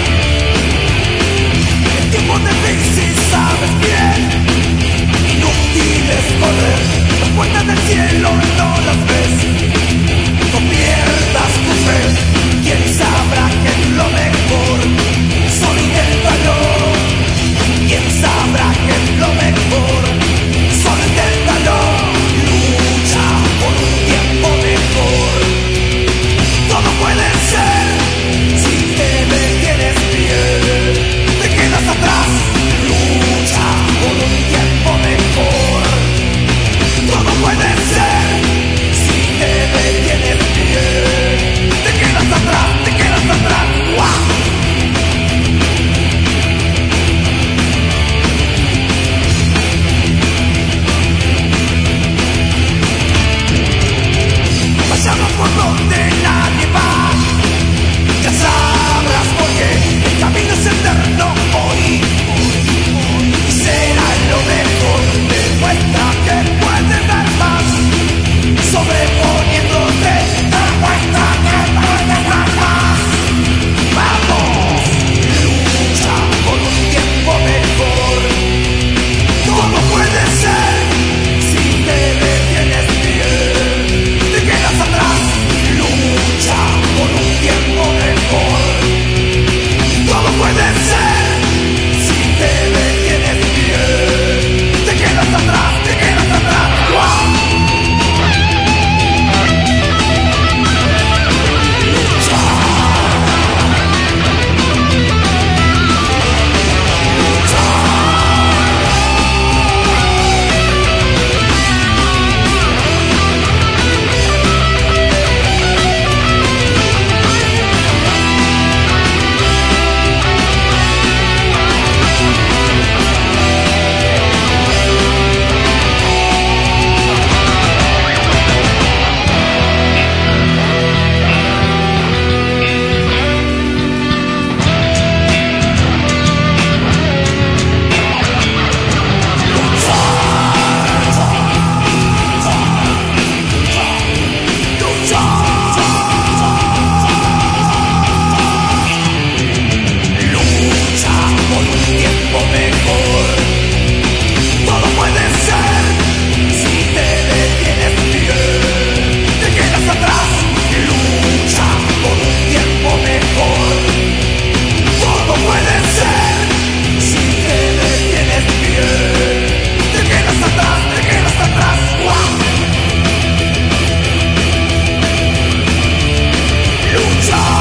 Speaker 8: escuchar.